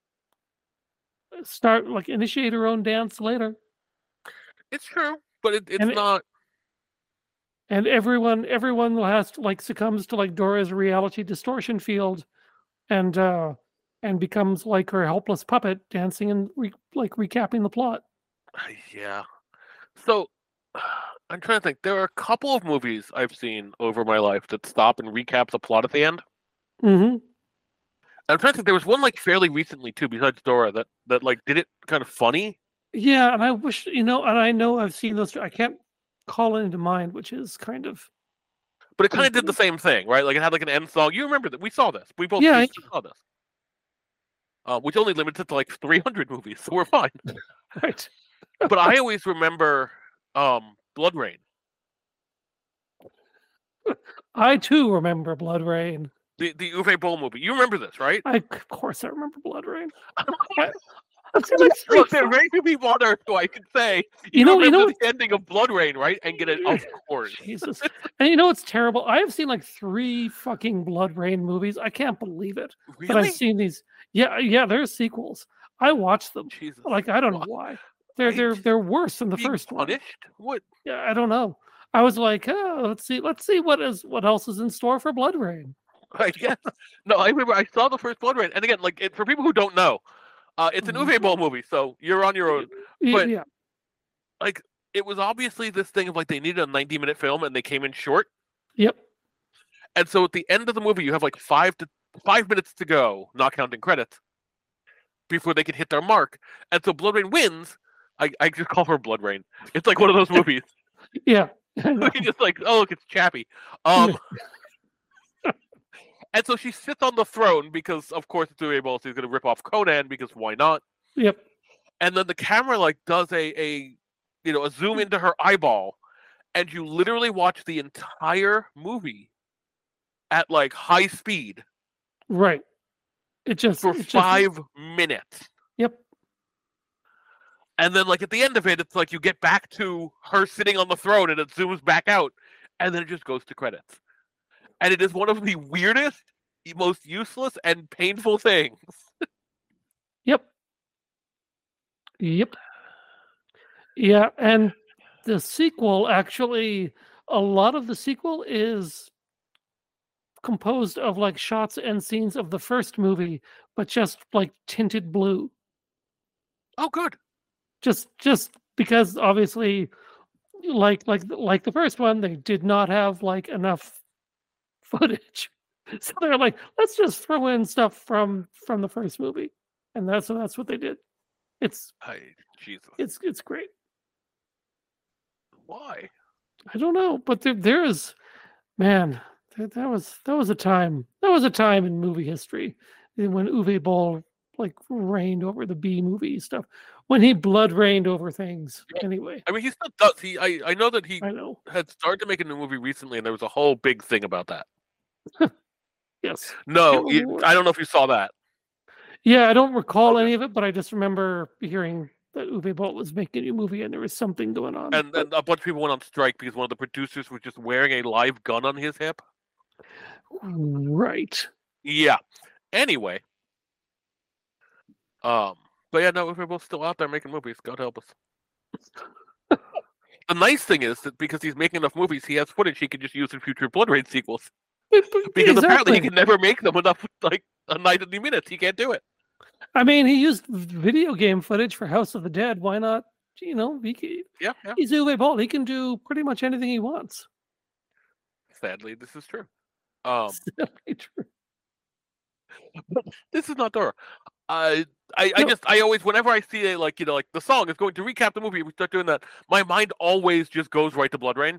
Speaker 3: start like initiate her own dance later,
Speaker 2: It's true, but it, it's
Speaker 3: And it-
Speaker 2: not.
Speaker 3: and everyone everyone has to, like succumbs to like Dora's reality distortion field, and uh and becomes like her helpless puppet dancing and re- like recapping the plot.
Speaker 2: Yeah. So, I'm trying to think. There are a couple of movies I've seen over my life that stop and recap the plot at the end.
Speaker 3: Mm-hmm.
Speaker 2: I'm trying to think. There was one like fairly recently too, besides Dora, that that like did it kind of funny.
Speaker 3: Yeah, and I wish you know, and I know I've seen those. I can't call it into mind, which is kind of
Speaker 2: But it kind of did the same thing, right? Like it had like an end song. You remember that? We saw this. We both
Speaker 3: Yeah,
Speaker 2: we saw this. Uh, which only limited to like three hundred movies, so we're fine.
Speaker 3: right.
Speaker 2: But I always remember um, Blood Rain.
Speaker 3: I too remember Blood Rain.
Speaker 2: The the Uwe Boll movie. You remember this, right?
Speaker 3: I of course I remember Blood Rain.
Speaker 2: Look, there are very few people on Earth who I can say you,
Speaker 3: You know- you
Speaker 2: remember
Speaker 3: know
Speaker 2: the ending of Blood Rain, right? And get it, of course.
Speaker 3: Jesus. And you know what's terrible? I have seen like three fucking Blood Rain movies. I can't believe it. But
Speaker 2: Really?
Speaker 3: I've seen these. Yeah, yeah, there's sequels. I watched them.
Speaker 2: Jesus.
Speaker 3: Like I don't know why. They're
Speaker 2: Right.
Speaker 3: they're they're worse than the
Speaker 2: Being
Speaker 3: first one.
Speaker 2: punished? What?
Speaker 3: Yeah, I don't know. I was like, oh, let's see, let's see what is what else is in store for Blood Rain.
Speaker 2: I guess. No, I remember I saw the first Blood Rain, and again, like it, for people who don't know, uh, it's an Uwe Boll movie, so you're on your own.
Speaker 3: Y-
Speaker 2: But-
Speaker 3: yeah,
Speaker 2: Like it was obviously this thing of like they needed a ninety minute film, and they came in short.
Speaker 3: yep,
Speaker 2: And so at the end of the movie, you have like five to five minutes to go, not counting credits, before they can hit their mark. And so Blood Rain wins. I, I just call her Blood Rain. It's like one of those movies.
Speaker 3: yeah. I know.
Speaker 2: We just like, oh look, it's Chappie. Um, and so she sits on the throne because, of course, it's Uwe Boll, so he's going to rip off Conan because why not?
Speaker 3: Yep.
Speaker 2: And then the camera like does a a you know a zoom into her eyeball, and you literally watch the entire movie at like high speed
Speaker 3: Right. It just
Speaker 2: for
Speaker 3: it just-
Speaker 2: five minutes.
Speaker 3: Yep.
Speaker 2: And then, like, at the end of it, it's like you get back to her sitting on the throne and it zooms back out. And then it just goes to credits. And it is one of the weirdest, most useless, and painful things.
Speaker 3: Yep. Yep. Yeah, and the sequel actually, a lot of the sequel is composed of like shots and scenes of the first movie, but just like tinted blue.
Speaker 2: Oh, good.
Speaker 3: Just just because obviously like like like the first one, they did not have like enough footage. So they're like, let's just throw in stuff from from the first movie. And that's so that's what they did. It's
Speaker 2: I, Jesus.
Speaker 3: it's it's great.
Speaker 2: Why?
Speaker 3: I don't know, but there there is, man, that, that was that was a time that was a time in movie history when Uwe Boll like reigned over the B movie stuff, when he blood reigned over things. Anyway,
Speaker 2: I mean, he still does. He, I, I know that he
Speaker 3: I know.
Speaker 2: had started to make a new movie recently, and there was a whole big thing about that.
Speaker 3: Yes.
Speaker 2: No,
Speaker 3: Can't
Speaker 2: you-
Speaker 3: remember.
Speaker 2: I don't know if you saw that.
Speaker 3: Yeah, I don't recall any of it, but I just remember hearing that Uwe Boll was making a new movie and there was something going on.
Speaker 2: And,
Speaker 3: but-
Speaker 2: and a bunch of people went on strike because one of the producers was just wearing a live gun on his hip.
Speaker 3: right.
Speaker 2: Yeah. Anyway. Um. But yeah, no, we're both still out there making movies. God help us. The nice thing is that because he's making enough movies, he has footage he can just use in future Blood Rain sequels. Because apparently he can never make them enough, like a ninety minutes. He can't do it.
Speaker 3: I mean, he used video game footage for House of the Dead. Why not? You know, he, can-
Speaker 2: Yeah, yeah.
Speaker 3: he's Uwe Boll. He can do pretty much anything he wants.
Speaker 2: Sadly, this is true. Um,
Speaker 3: Definitely true.
Speaker 2: but this is not Dora. I, I, I
Speaker 3: No.
Speaker 2: just, I always, whenever I see a, like, you know, like the song is going to recap the movie, we start doing that. My mind always just goes right to Blood Rain.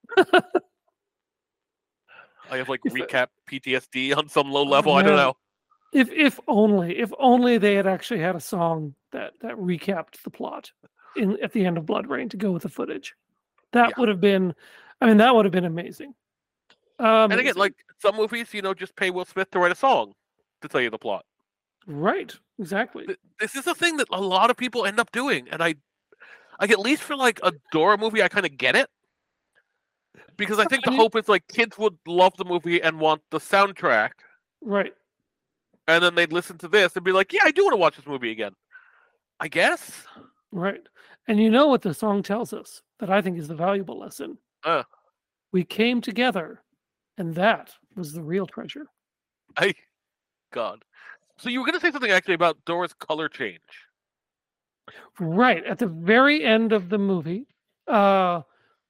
Speaker 2: I have like
Speaker 3: If-
Speaker 2: recap P T S D on some low
Speaker 3: Oh,
Speaker 2: level. I don't
Speaker 3: man.
Speaker 2: know.
Speaker 3: If if only if only they had actually had a song that that recapped the plot in at the end of Blood Rain to go with the footage. That
Speaker 2: Yeah.
Speaker 3: would have been, I mean, that would have been amazing.
Speaker 2: And again,
Speaker 3: Amazing.
Speaker 2: like some movies, you know, just pay Will Smith to write a song to tell you the plot.
Speaker 3: Right, exactly.
Speaker 2: Th- This is a thing that a lot of people end up doing, and I, like at least for like a Dora movie, I kind of get it. Because I think the
Speaker 3: And you-
Speaker 2: hope is like kids would love the movie and want the soundtrack,
Speaker 3: Right.
Speaker 2: and then they'd listen to this and be like, "Yeah, I do want to watch this movie again." I guess.
Speaker 3: Right. And you know what the song tells us that I think is the valuable lesson?
Speaker 2: Uh.
Speaker 3: We came together, and that was the real treasure.
Speaker 2: I, God. So you were going to say something actually about Dora's color change.
Speaker 3: Right. At the very end of the movie, uh,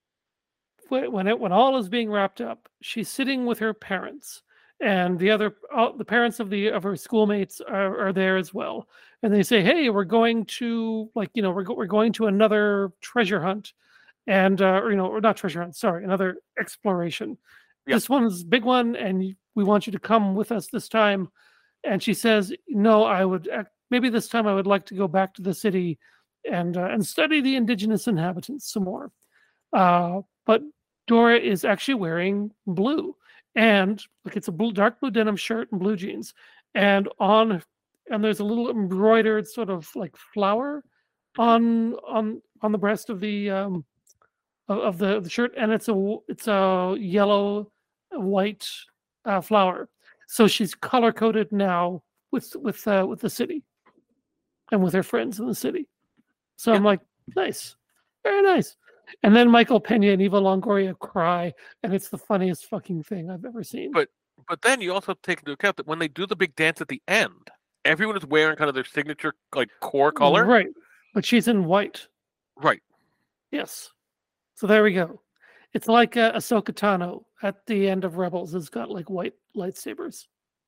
Speaker 3: wh- when it when all is being wrapped up, she's sitting with her parents, and the other all, the parents of the of her schoolmates are, are there as well. And they say, "Hey, we're going to like you know we're go- we're going to another treasure hunt, and uh, or you know or not treasure hunt, sorry, another exploration.
Speaker 2: Yeah.
Speaker 3: This one's a big one, and we want you to come with us this time." And she says, "No, I would ac- maybe this time I would like to go back to the city and uh, and study the indigenous inhabitants some more." Uh, but Dora is actually wearing blue, and like it's a blue, dark blue denim shirt and blue jeans, and on and there's a little embroidered sort of like flower on on on the breast of the um of, of the, the shirt, and it's a w- it's a yellow white uh, flower. So she's color coded now with with uh, with the city and with her friends in the city. So I'm
Speaker 2: Yeah.
Speaker 3: like, nice, very nice. And then Michael Pena and Eva Longoria cry, and it's the funniest fucking thing I've ever seen.
Speaker 2: But but then you also have to take into account that when they do the big dance at the end, everyone is wearing kind of their signature like core color.
Speaker 3: Right. But she's in white.
Speaker 2: Right.
Speaker 3: Yes. So there we go. It's like uh, Ahsoka Tano at the end of Rebels has got like white lightsabers.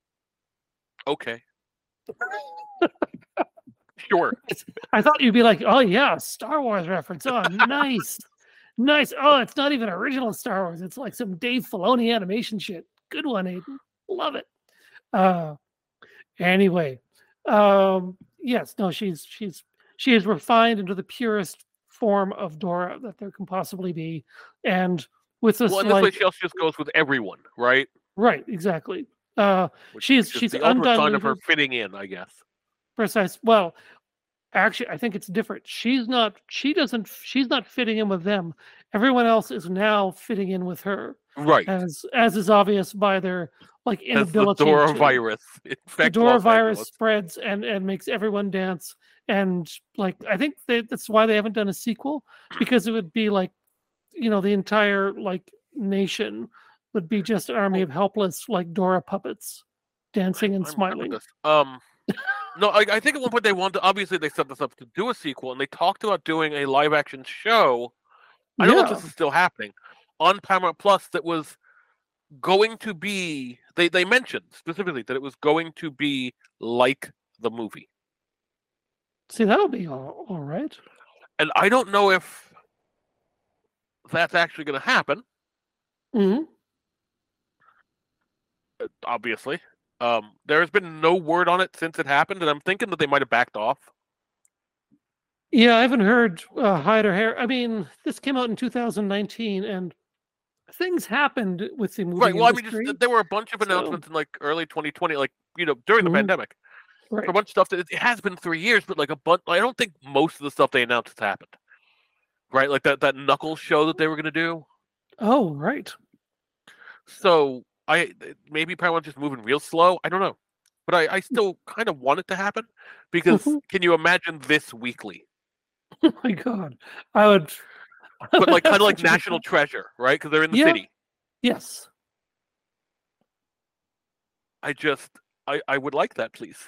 Speaker 2: Okay. Sure.
Speaker 3: I thought you'd be like, oh yeah, Star Wars reference. Oh, nice. Nice. Oh, it's not even original Star Wars. It's like some Dave Filoni animation shit. Good one, Aiden. Love it. Uh anyway. Um, yes, no, she's she's she is refined into the purest form of Dora that there can possibly be. And with this
Speaker 2: Well, and this
Speaker 3: like
Speaker 2: way she also just goes with everyone, right?
Speaker 3: right, exactly. Uh
Speaker 2: Which
Speaker 3: she's
Speaker 2: is
Speaker 3: she's
Speaker 2: the ultimate sign of her
Speaker 3: undiluted.
Speaker 2: fitting in, I guess.
Speaker 3: Precise. Well, actually, I think it's different. She's not. She doesn't. She's not fitting in with them. Everyone else is now fitting in with her,
Speaker 2: Right.
Speaker 3: as as is obvious by their like
Speaker 2: As the
Speaker 3: inability
Speaker 2: Dora
Speaker 3: to.
Speaker 2: virus.
Speaker 3: The
Speaker 2: infects
Speaker 3: Dora
Speaker 2: Los
Speaker 3: virus
Speaker 2: Angeles.
Speaker 3: spreads and and makes everyone dance. And like I think they, that's why they haven't done a sequel, because it would be like, you know, the entire like nation would be just an army of helpless like Dora puppets dancing and
Speaker 2: I remember
Speaker 3: smiling.
Speaker 2: this. Um, no, I, I think at one point they wanted. Obviously, they set this up to do a sequel, and they talked about doing a live-action show. I don't know if
Speaker 3: Yeah.
Speaker 2: this is still happening on Paramount Plus. That was going to be. They they mentioned specifically that it was going to be like the movie,
Speaker 3: See, that'll be all, all right.
Speaker 2: and I don't know if that's actually going to happen.
Speaker 3: hmm
Speaker 2: uh, Obviously, um, there has been no word on it since it happened, and I'm thinking that they might have backed off.
Speaker 3: Yeah, I haven't heard uh, hide or hair. I mean, this came out in two thousand nineteen, and things happened with the movie
Speaker 2: Right. Well, I mean,
Speaker 3: industry.
Speaker 2: just there were a bunch of
Speaker 3: So-
Speaker 2: announcements in like early twenty twenty, like you know, during the
Speaker 3: Mhm.
Speaker 2: pandemic.
Speaker 3: right.
Speaker 2: For a bunch of stuff that it, it has been three years, but like a bunch. I don't think most of the stuff they announced has happened. Right, like that that Knuckles show that they were going to do.
Speaker 3: Oh, right.
Speaker 2: So I maybe Paramount's just moving real slow. I don't know, but I, I still kind of want it to happen because
Speaker 3: Mhm.
Speaker 2: can you imagine this weekly?
Speaker 3: Oh my god, I would.
Speaker 2: But like kind of like
Speaker 3: Such a good
Speaker 2: National
Speaker 3: thought.
Speaker 2: Treasure, right? Because they're in the
Speaker 3: Yeah.
Speaker 2: city.
Speaker 3: Yes,
Speaker 2: I just I I would like that, please.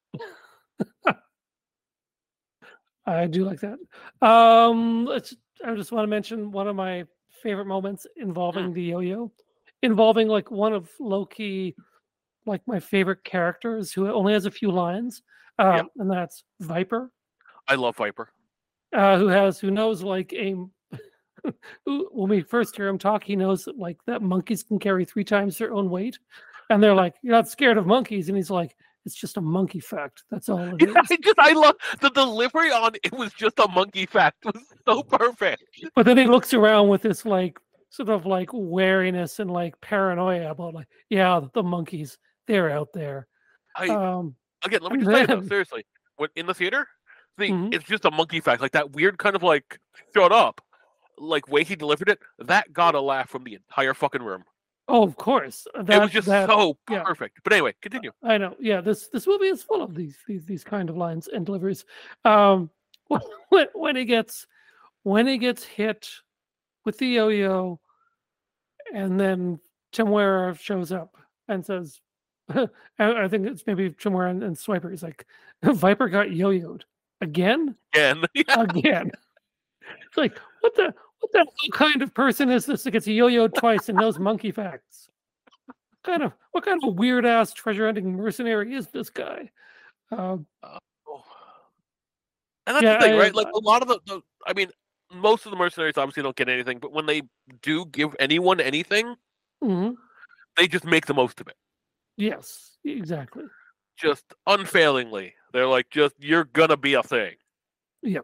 Speaker 3: I do like that. Um, let's. I just want to mention one of my favorite moments involving the yo-yo involving like one of Loki, like my favorite characters who only has a few lines, um,
Speaker 2: Yeah.
Speaker 3: and that's Viper,
Speaker 2: I love Viper.
Speaker 3: uh, who has who knows like a who- when we first hear him talk, he knows that like that monkeys can carry three times their own weight, and they're like, "You're not scared of monkeys," and he's like, "It's just a monkey fact. That's all it
Speaker 2: Yeah,
Speaker 3: is."
Speaker 2: I just I love the delivery on it was just a monkey fact was so perfect.
Speaker 3: But then he looks around with this like sort of like wariness and like paranoia about like, yeah, the monkeys, they're out there.
Speaker 2: I
Speaker 3: Um,
Speaker 2: again, let me
Speaker 3: and
Speaker 2: just say though,
Speaker 3: then-
Speaker 2: seriously, when in the theater, the
Speaker 3: Mhm.
Speaker 2: it's just a monkey fact, like that weird kind of like shut up, like way he delivered it. That got a laugh from the entire fucking room.
Speaker 3: oh, of course,
Speaker 2: it
Speaker 3: that
Speaker 2: was just
Speaker 3: that
Speaker 2: so
Speaker 3: yeah.
Speaker 2: perfect. But anyway, continue.
Speaker 3: I know. Yeah, this this movie is full of these these these kind of lines and deliveries. Um, when when he gets when he gets hit with the yo-yo, and then Timware shows up and says, I, I think it's maybe Timware and, and Swiper. He's like, Viper got yo-yoed again,
Speaker 2: Again,
Speaker 3: again. It's like, what the what the hell kind of person is this that gets yo-yoed twice and knows monkey facts? What kind of what kind of weird ass treasure hunting mercenary is this guy? Um,
Speaker 2: Oh. And that's
Speaker 3: Yeah,
Speaker 2: the thing,
Speaker 3: I-
Speaker 2: right? Like a lot of the, the, I mean, most of the mercenaries obviously don't get anything, but when they do give anyone anything,
Speaker 3: mhm.
Speaker 2: they just make the most of it,
Speaker 3: Yes, exactly.
Speaker 2: just unfailingly. They're like, just you're gonna be a thing.
Speaker 3: Yep.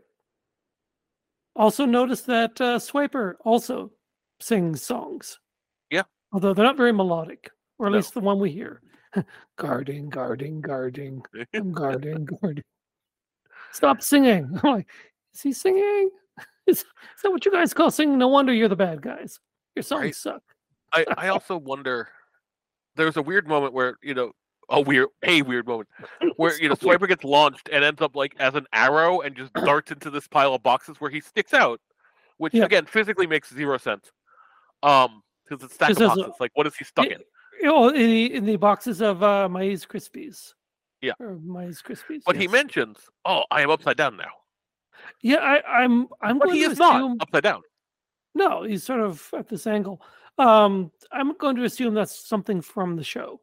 Speaker 3: Also notice that uh, Swiper also sings songs.
Speaker 2: Yeah.
Speaker 3: Although they're not very melodic, or at
Speaker 2: No.
Speaker 3: least the one we hear. guarding, guarding, guarding. I'm guarding, guarding. Stop singing. I'm like, is he singing? Is, is that what you guys call singing? No wonder you're the bad guys. Your songs
Speaker 2: Right.
Speaker 3: suck.
Speaker 2: I, I also wonder. There's a weird moment where you know a weird a weird moment where you know
Speaker 3: So weird.
Speaker 2: Swiper gets launched and ends up like as an arrow and just darts into this pile of boxes where he sticks out, which
Speaker 3: Yeah.
Speaker 2: again physically makes zero sense. Um, because it's stacked
Speaker 3: Just
Speaker 2: of
Speaker 3: as a-
Speaker 2: boxes. Like, what is he stuck
Speaker 3: Yeah,
Speaker 2: in?
Speaker 3: You know, in the in the boxes of uh, Maize Krispies.
Speaker 2: Yeah.
Speaker 3: Or Maize Krispies.
Speaker 2: But he
Speaker 3: yes.
Speaker 2: mentions, "Oh, I am upside down now."
Speaker 3: Yeah, I, I'm. I'm
Speaker 2: But
Speaker 3: going
Speaker 2: he
Speaker 3: to
Speaker 2: is not
Speaker 3: assume.
Speaker 2: upside down.
Speaker 3: No, he's sort of at this angle. Um, I'm going to assume that's something from the show.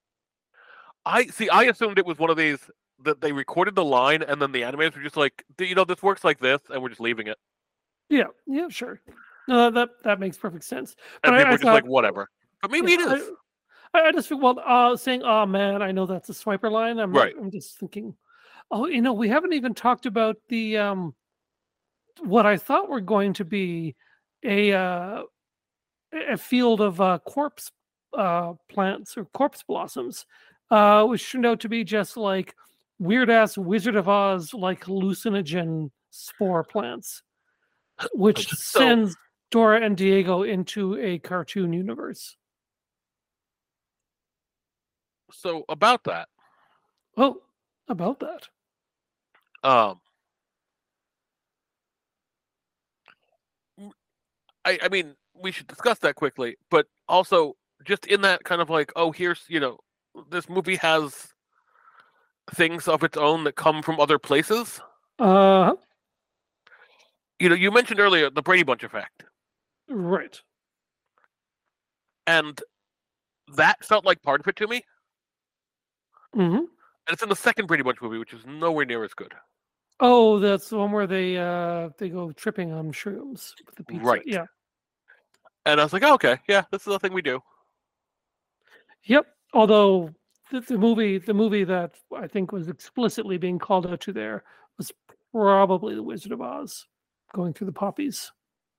Speaker 2: I see. I assumed it was one of these that they recorded the line and then the animators were just like, "You know, this works like this," and we're just leaving it.
Speaker 3: Yeah, yeah, sure. No, that that makes perfect sense.
Speaker 2: And
Speaker 3: But I-
Speaker 2: people
Speaker 3: I
Speaker 2: were just like,
Speaker 3: thought-
Speaker 2: "Whatever." But maybe
Speaker 3: Yeah,
Speaker 2: it is.
Speaker 3: I, I just feel well, uh, saying, "Oh man, I know that's a Swiper line." I'm
Speaker 2: Right.
Speaker 3: not, I'm just thinking, oh, you know, we haven't even talked about the um, what I thought were going to be a uh, a field of uh, corpse uh, plants or corpse blossoms, uh, which turned out to be just like weird ass Wizard of Oz like hallucinogen spore plants, which
Speaker 2: So-
Speaker 3: sends Dora and Diego into a cartoon universe.
Speaker 2: So about that,
Speaker 3: Oh, about that.
Speaker 2: um, m- I I mean, we should discuss that quickly. But also, just in that kind of like, oh, here's you know, this movie has things of its own that come from other places.
Speaker 3: Uh,
Speaker 2: You know, you mentioned earlier the Brady Bunch effect.
Speaker 3: right.
Speaker 2: And that felt like part of it to me.
Speaker 3: hmm
Speaker 2: And it's in the second Brady Bunch movie, which is nowhere near as good.
Speaker 3: Oh, that's the one where they uh they go tripping on shrooms with the pizza.
Speaker 2: Right.
Speaker 3: Yeah.
Speaker 2: And I was like, oh, okay, yeah, this is the thing we do.
Speaker 3: Yep. Although the, the movie, the movie that I think was explicitly being called out to there was probably The Wizard of Oz, going through the poppies.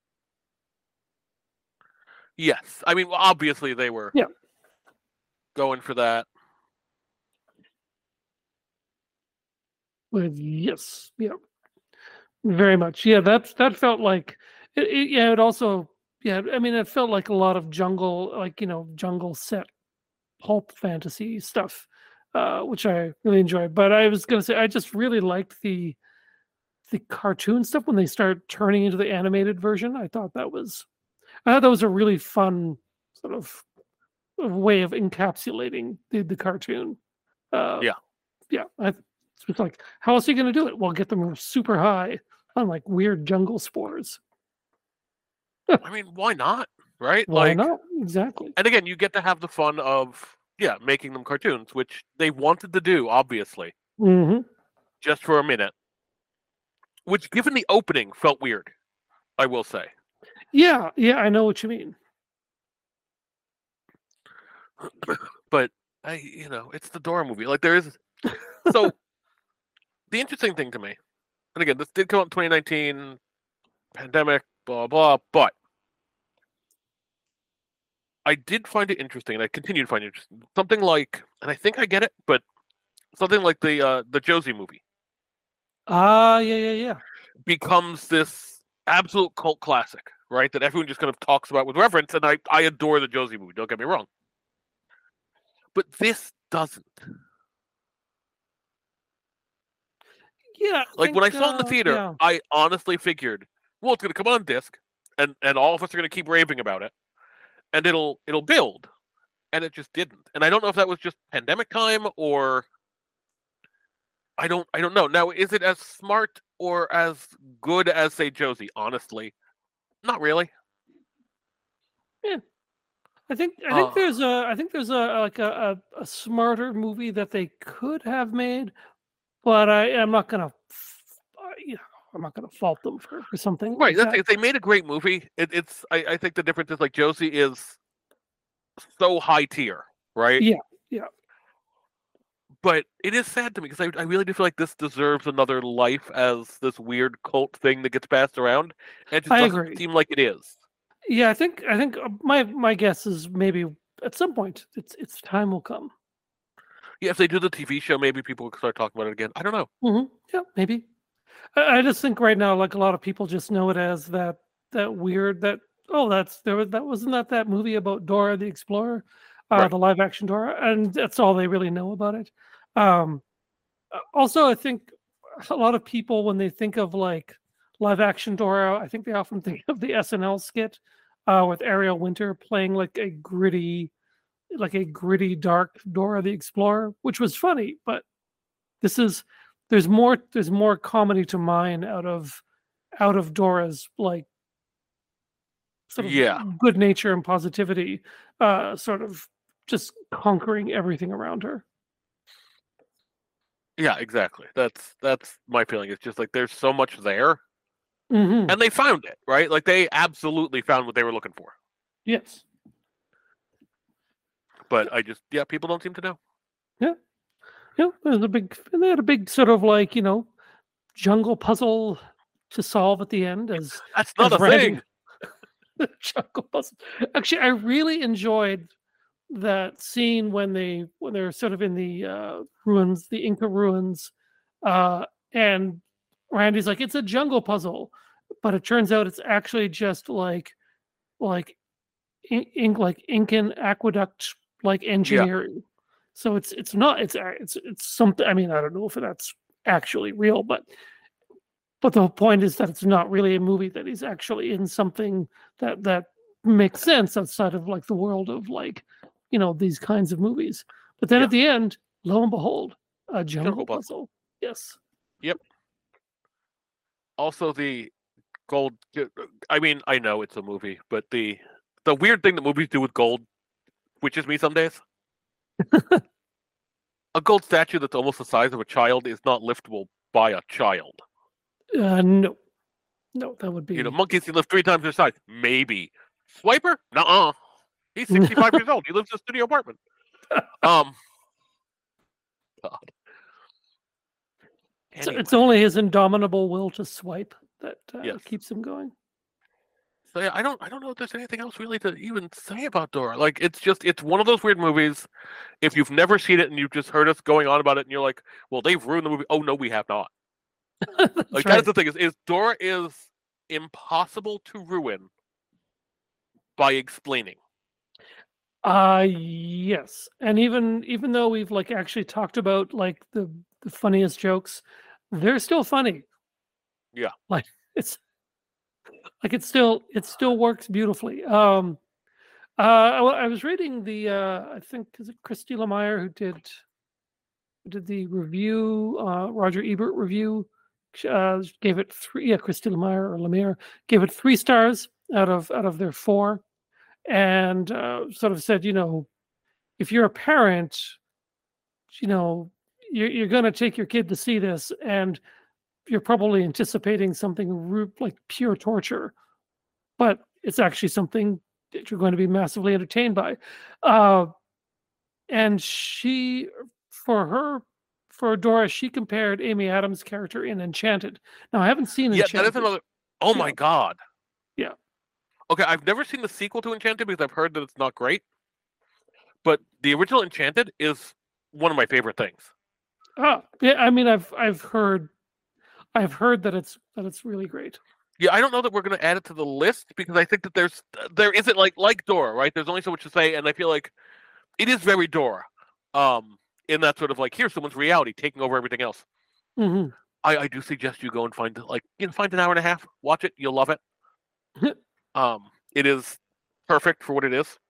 Speaker 2: Yes. I mean, well, obviously they were
Speaker 3: Yeah.
Speaker 2: going for that.
Speaker 3: With yes, yeah, very much. Yeah, that that felt like it, it, yeah. It also yeah. I mean, it felt like a lot of jungle, like you know, jungle set pulp fantasy stuff, uh, which I really enjoyed. But I was gonna say I just really liked the the cartoon stuff when they start turning into the animated version. I thought that was I thought that was a really fun sort of way of encapsulating the, the cartoon. Uh,
Speaker 2: Yeah.
Speaker 3: yeah. I, it's like, how else are you going to do it? Well, get them super high on like weird jungle spores.
Speaker 2: I mean, why not? right?
Speaker 3: Why
Speaker 2: Like,
Speaker 3: not? Exactly.
Speaker 2: and again, you get to have the fun of yeah, making them cartoons, which they wanted to do, obviously,
Speaker 3: hmm
Speaker 2: just for a minute. Which, given the opening, felt weird. I will say.
Speaker 3: Yeah, yeah, I know what you mean.
Speaker 2: But I, you know, it's the Dora movie. Like there is. So the interesting thing to me, and again, this did come out in twenty nineteen, pandemic, blah blah. But I did find it interesting, and I continue to find it interesting. Something like, and I think I get it, but something like the uh, the Josie movie
Speaker 3: Ah, yeah, yeah, yeah.
Speaker 2: becomes this absolute cult classic, right? That everyone just kind of talks about with reverence, and I I adore the Josie movie. Don't get me wrong. But this doesn't.
Speaker 3: Yeah.
Speaker 2: Like when I
Speaker 3: think,
Speaker 2: saw it in the
Speaker 3: uh,
Speaker 2: theater,
Speaker 3: yeah.
Speaker 2: I honestly figured, well, it's going to come on disc, and and all of us are going to keep raving about it, and it'll it'll build, and it just didn't. And I don't know if that was just pandemic time or I don't I don't know. Now, is it as smart or as good as say Josie? Honestly, not really.
Speaker 3: I think I
Speaker 2: Uh,
Speaker 3: think there's a I think there's a like a, a, a smarter movie that they could have made, but I am not gonna f- uh, you know I'm not gonna fault them for, for something
Speaker 2: right.
Speaker 3: like
Speaker 2: That's
Speaker 3: that.
Speaker 2: if they made a great movie. It, it's I, I think the difference is like Josie is so high tier, right?
Speaker 3: Yeah, yeah.
Speaker 2: But it is sad to me because I, I really do feel like this deserves another life as this weird cult thing that gets passed around. And it just
Speaker 3: I
Speaker 2: doesn't
Speaker 3: agree.
Speaker 2: seem like it is.
Speaker 3: Yeah, I think I think uh, my my guess is maybe at some point it's it's time will come.
Speaker 2: Yeah, if they do the T V show, maybe people will start talking about it again. I don't know.
Speaker 3: hmm Yeah, maybe. I, I just think right now, like a lot of people just know it as that that weird that oh that's there was that wasn't that that movie about Dora the Explorer, uh,
Speaker 2: Right.
Speaker 3: the live action Dora, and that's all they really know about it. Um, uh, also, I think a lot of people when they think of like live action Dora, I think they often think of the S N L skit uh, with Ariel Winter playing like a gritty, like a gritty, dark Dora the Explorer, which was funny, but this is there's more there's more comedy to mine out of out of Dora's like sort of
Speaker 2: Yeah.
Speaker 3: good nature and positivity, uh, sort of just conquering everything around her.
Speaker 2: Yeah, exactly. That's that's my feeling. It's just like there's so much there.
Speaker 3: hmm
Speaker 2: And they found it, right? Like they absolutely found what they were looking for.
Speaker 3: Yes.
Speaker 2: But I just yeah, people don't seem to know.
Speaker 3: Yeah. Yeah. There's a big and they had a big sort of like, you know, jungle puzzle to solve at the end as
Speaker 2: That's not
Speaker 3: as
Speaker 2: a
Speaker 3: Randy
Speaker 2: thing.
Speaker 3: jungle puzzle. Actually, I really enjoyed that scene when they when they're sort of in the uh, ruins, the Inca ruins, uh, and Randy's like, "It's a jungle puzzle," but it turns out it's actually just like like in, in like Incan aqueduct like engineering. So it's it's not it's a- it's it's something. I mean, I don't know if that's actually real, but but the whole point is that it's not really a movie that is actually in something that that makes sense outside of like the world of like you know these kinds of movies. But then
Speaker 2: Yeah.
Speaker 3: at the end, lo and behold, a jungle,
Speaker 2: Jungle puzzle.
Speaker 3: puzzle. Yes.
Speaker 2: Yep. Also the gold I mean, I know it's a movie, but the the weird thing that movies do with gold, which is me some days. A gold statue that's almost the size of a child is not liftable by a child.
Speaker 3: Uh, no, no, that would be
Speaker 2: You know, monkeys can lift three times their size. Maybe. Swiper? Nuh-uh. He's sixty-five years old. He lives in a studio apartment. Um. God.
Speaker 3: So
Speaker 2: Anyway.
Speaker 3: it's only his indomitable will to swipe that uh,
Speaker 2: Yes.
Speaker 3: keeps him going.
Speaker 2: So yeah, I don't I don't know if there's anything else really to even say about Dora. Like it's just it's one of those weird movies. If you've never seen it and you've just heard us going on about it and you're like, well, they've ruined the movie. Oh no, we have not.
Speaker 3: That's
Speaker 2: Like
Speaker 3: right.
Speaker 2: that's the thing is, is Dora is impossible to ruin by explaining.
Speaker 3: Uh yes. And even even though we've like actually talked about like the the funniest jokes, they're still funny.
Speaker 2: Yeah.
Speaker 3: Like it's like it still it still works beautifully. Um uh I, wa- I was reading the uh I think is it Christy Lemire who did who did the review, uh Roger Ebert review. Sh- Uh gave it three yeah, Christy Lemire or Lemire gave it three stars out of out of their four. and uh, sort of said, you know, if you're a parent, you know, you're, you're going to take your kid to see this, and you're probably anticipating something ru- like pure torture, but it's actually something that you're going to be massively entertained by. Uh, and she, for her, for Dora, she compared Amy Adams' character in Enchanted. Now, I haven't seen
Speaker 2: Yeah,
Speaker 3: Enchanted.
Speaker 2: that is another. Oh
Speaker 3: Yeah.
Speaker 2: my god.
Speaker 3: Yeah.
Speaker 2: Okay, I've never seen the sequel to Enchanted because I've heard that it's not great. But the original Enchanted is one of my favorite things.
Speaker 3: Oh, yeah. I mean, I've I've heard, I've heard that it's that it's really great.
Speaker 2: Yeah, I don't know that we're going to add it to the list because I think that there's there isn't like like Dora, right? There's only so much to say, and I feel like it is very Dora, um, in that sort of like here's someone's reality taking over everything else.
Speaker 3: Mm-hmm.
Speaker 2: I, I do suggest you go and find like you know find an hour and a half, watch it, you'll love it. um, it is perfect for what it is.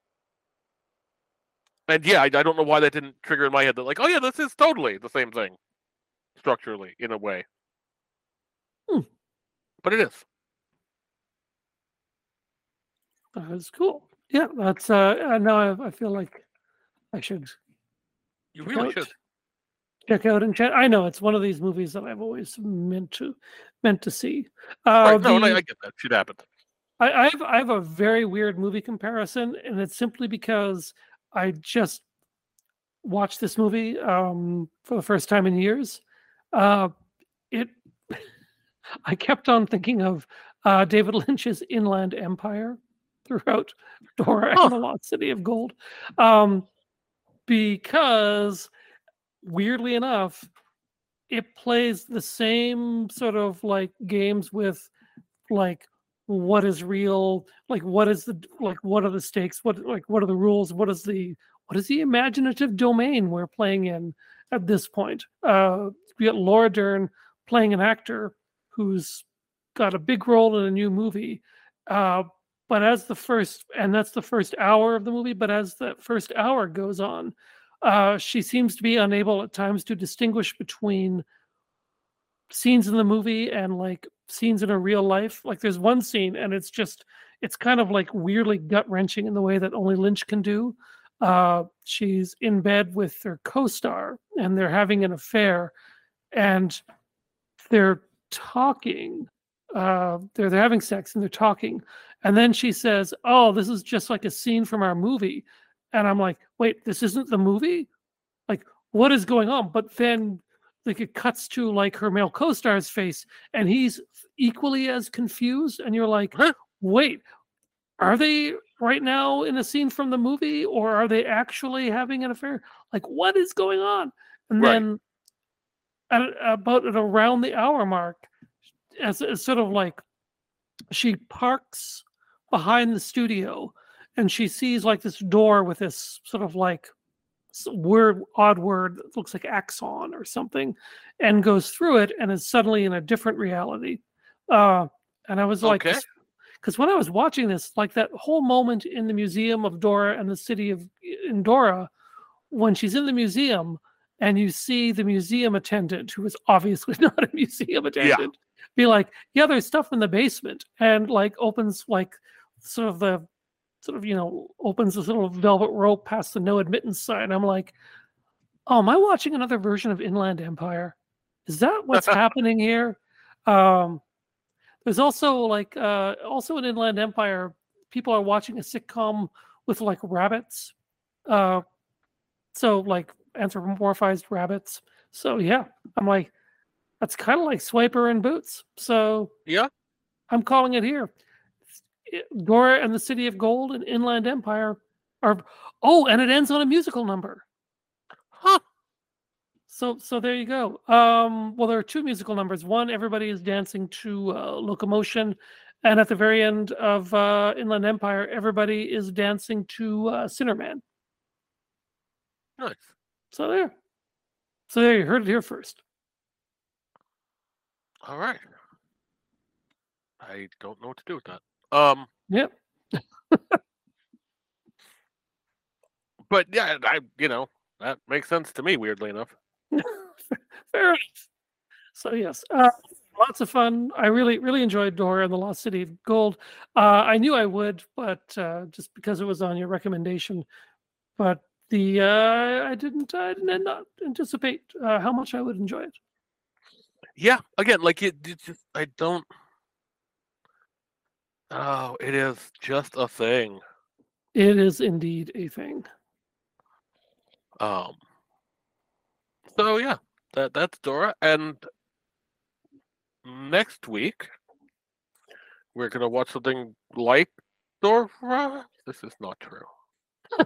Speaker 2: And yeah, I, I don't know why that didn't trigger in my head that like, oh yeah, this is totally the same thing, structurally in a way.
Speaker 3: Hmm.
Speaker 2: But it is.
Speaker 3: That's cool. Yeah, that's. Uh, now I, I feel like I should.
Speaker 2: You
Speaker 3: check
Speaker 2: really
Speaker 3: out,
Speaker 2: should.
Speaker 3: check out Enchanted. I know it's one of these movies that I've always meant to meant to see. Uh,
Speaker 2: Right, no,
Speaker 3: the,
Speaker 2: I, I get that. Should happen.
Speaker 3: I, I have I have a very weird movie comparison, and it's simply because I just watched this movie um, for the first time in years. Uh, it I kept on thinking of uh, David Lynch's Inland Empire throughout Dora
Speaker 2: Huh.
Speaker 3: and the Lost City of Gold, um, because weirdly enough, it plays the same sort of like games with like what is real, like what is the like what are the stakes, what like what are the rules, what is the what is the imaginative domain we're playing in at this point. Uh, we got Laura Dern playing an actor who's got a big role in a new movie. Uh, but as the first, and that's the first hour of the movie, but as the first hour goes on, uh, she seems to be unable at times to distinguish between scenes in the movie and like scenes in her real life. Like there's one scene and it's just, it's kind of like weirdly gut wrenching in the way that only Lynch can do. Uh, she's in bed with her co-star and they're having an affair and they're talking. Uh, they're they're having sex and they're talking, and then she says, "Oh, this is just like a scene from our movie," and I'm like, "Wait, this isn't the movie? Like, what is going on?" But then, like, it cuts to like her male co-star's face, and he's equally as confused, and you're like,
Speaker 2: Huh?
Speaker 3: "Wait, are they right now in a scene from the movie, or are they actually having an affair? Like, what is going on?" And
Speaker 2: Right.
Speaker 3: then, at about at around the hour mark, as, as sort of like she parks behind the studio and she sees like this door with this sort of like word odd word that looks like axon or something and goes through it and is suddenly in a different reality. Uh, and I was like,
Speaker 2: Okay.
Speaker 3: because when I was watching this, like that whole moment in the museum of Dora and the city of in Dora, when she's in the museum and you see the museum attendant, who is obviously not a museum attendant, be like, yeah, there's stuff in the basement, and like opens like sort of the sort of, you know, opens this little velvet rope past the no admittance sign. I'm like, oh, am I watching another version of Inland Empire? Is that what's happening here? Um, there's also like uh, also in Inland Empire, people are watching a sitcom with like rabbits. Uh, so like anthropomorphized rabbits. So yeah, I'm like, that's kind of like Swiper and Boots. So
Speaker 2: Yeah.
Speaker 3: I'm calling it here. Dora and the City of Gold and Inland Empire are. Oh, and it ends on a musical number.
Speaker 2: Huh.
Speaker 3: So so there you go. Um, well, there are two musical numbers. One, everybody is dancing to uh, Locomotion, and at the very end of uh, Inland Empire, everybody is dancing to uh, Sinnerman.
Speaker 2: Nice.
Speaker 3: So there. So there, you heard it here first.
Speaker 2: All right. I don't know what to do with that. Um.
Speaker 3: Yep.
Speaker 2: But yeah, I you know that makes sense to me. Weirdly enough.
Speaker 3: Fair enough. So yes. Uh, lots of fun. I really, really enjoyed Dora and the Lost City of Gold. Uh, I knew I would, but uh, just because it was on your recommendation. But the uh, I didn't, I didn't not anticipate uh, how much I would enjoy it.
Speaker 2: Yeah, again, like it, it just I don't. Oh, it is just a thing.
Speaker 3: It is indeed a thing.
Speaker 2: Um. So yeah, that that's Dora, and next week we're gonna watch something like Dora. This is not true.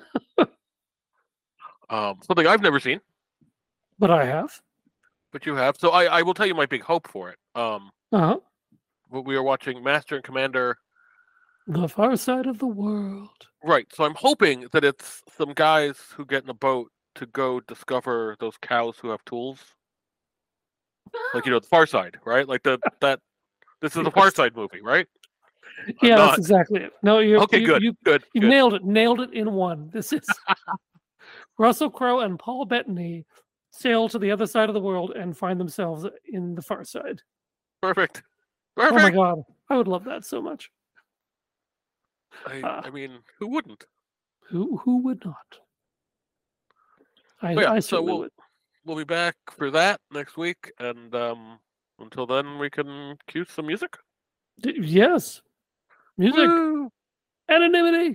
Speaker 2: um, something I've never seen,
Speaker 3: But I have.
Speaker 2: but you have. So I, I will tell you my big hope for it. Um,
Speaker 3: Uh-huh.
Speaker 2: we are watching Master and Commander.
Speaker 3: The Far Side of the World.
Speaker 2: Right. So I'm hoping that it's some guys who get in a boat to go discover those cows who have tools. Like, you know, the Far Side, right? Like the that this is the Far Side movie, right? I'm
Speaker 3: Yeah,
Speaker 2: not-
Speaker 3: that's exactly it. No, you're
Speaker 2: Okay,
Speaker 3: you,
Speaker 2: good,
Speaker 3: You,
Speaker 2: good,
Speaker 3: you
Speaker 2: good.
Speaker 3: nailed it. Nailed it in one. This is Russell Crowe and Paul Bettany sail to the other side of the world and find themselves in the Far Side.
Speaker 2: Perfect.
Speaker 3: Oh my
Speaker 2: Perfect.
Speaker 3: god, I would love that so much.
Speaker 2: I,
Speaker 3: Uh,
Speaker 2: I mean, who wouldn't?
Speaker 3: Who who would not? I,
Speaker 2: But yeah,
Speaker 3: I
Speaker 2: so
Speaker 3: certainly
Speaker 2: we'll
Speaker 3: would.
Speaker 2: we'll be back for that next week, and um, until then, we can cue some music.
Speaker 3: D- yes, music,
Speaker 2: Woo!
Speaker 3: anonymity.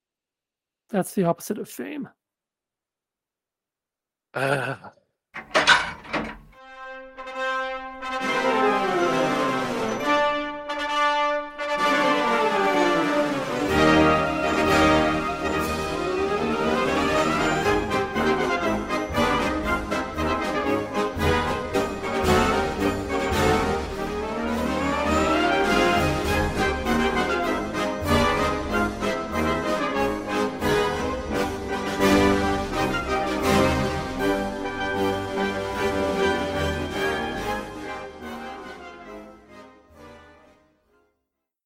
Speaker 3: That's the opposite of fame.
Speaker 2: Uh,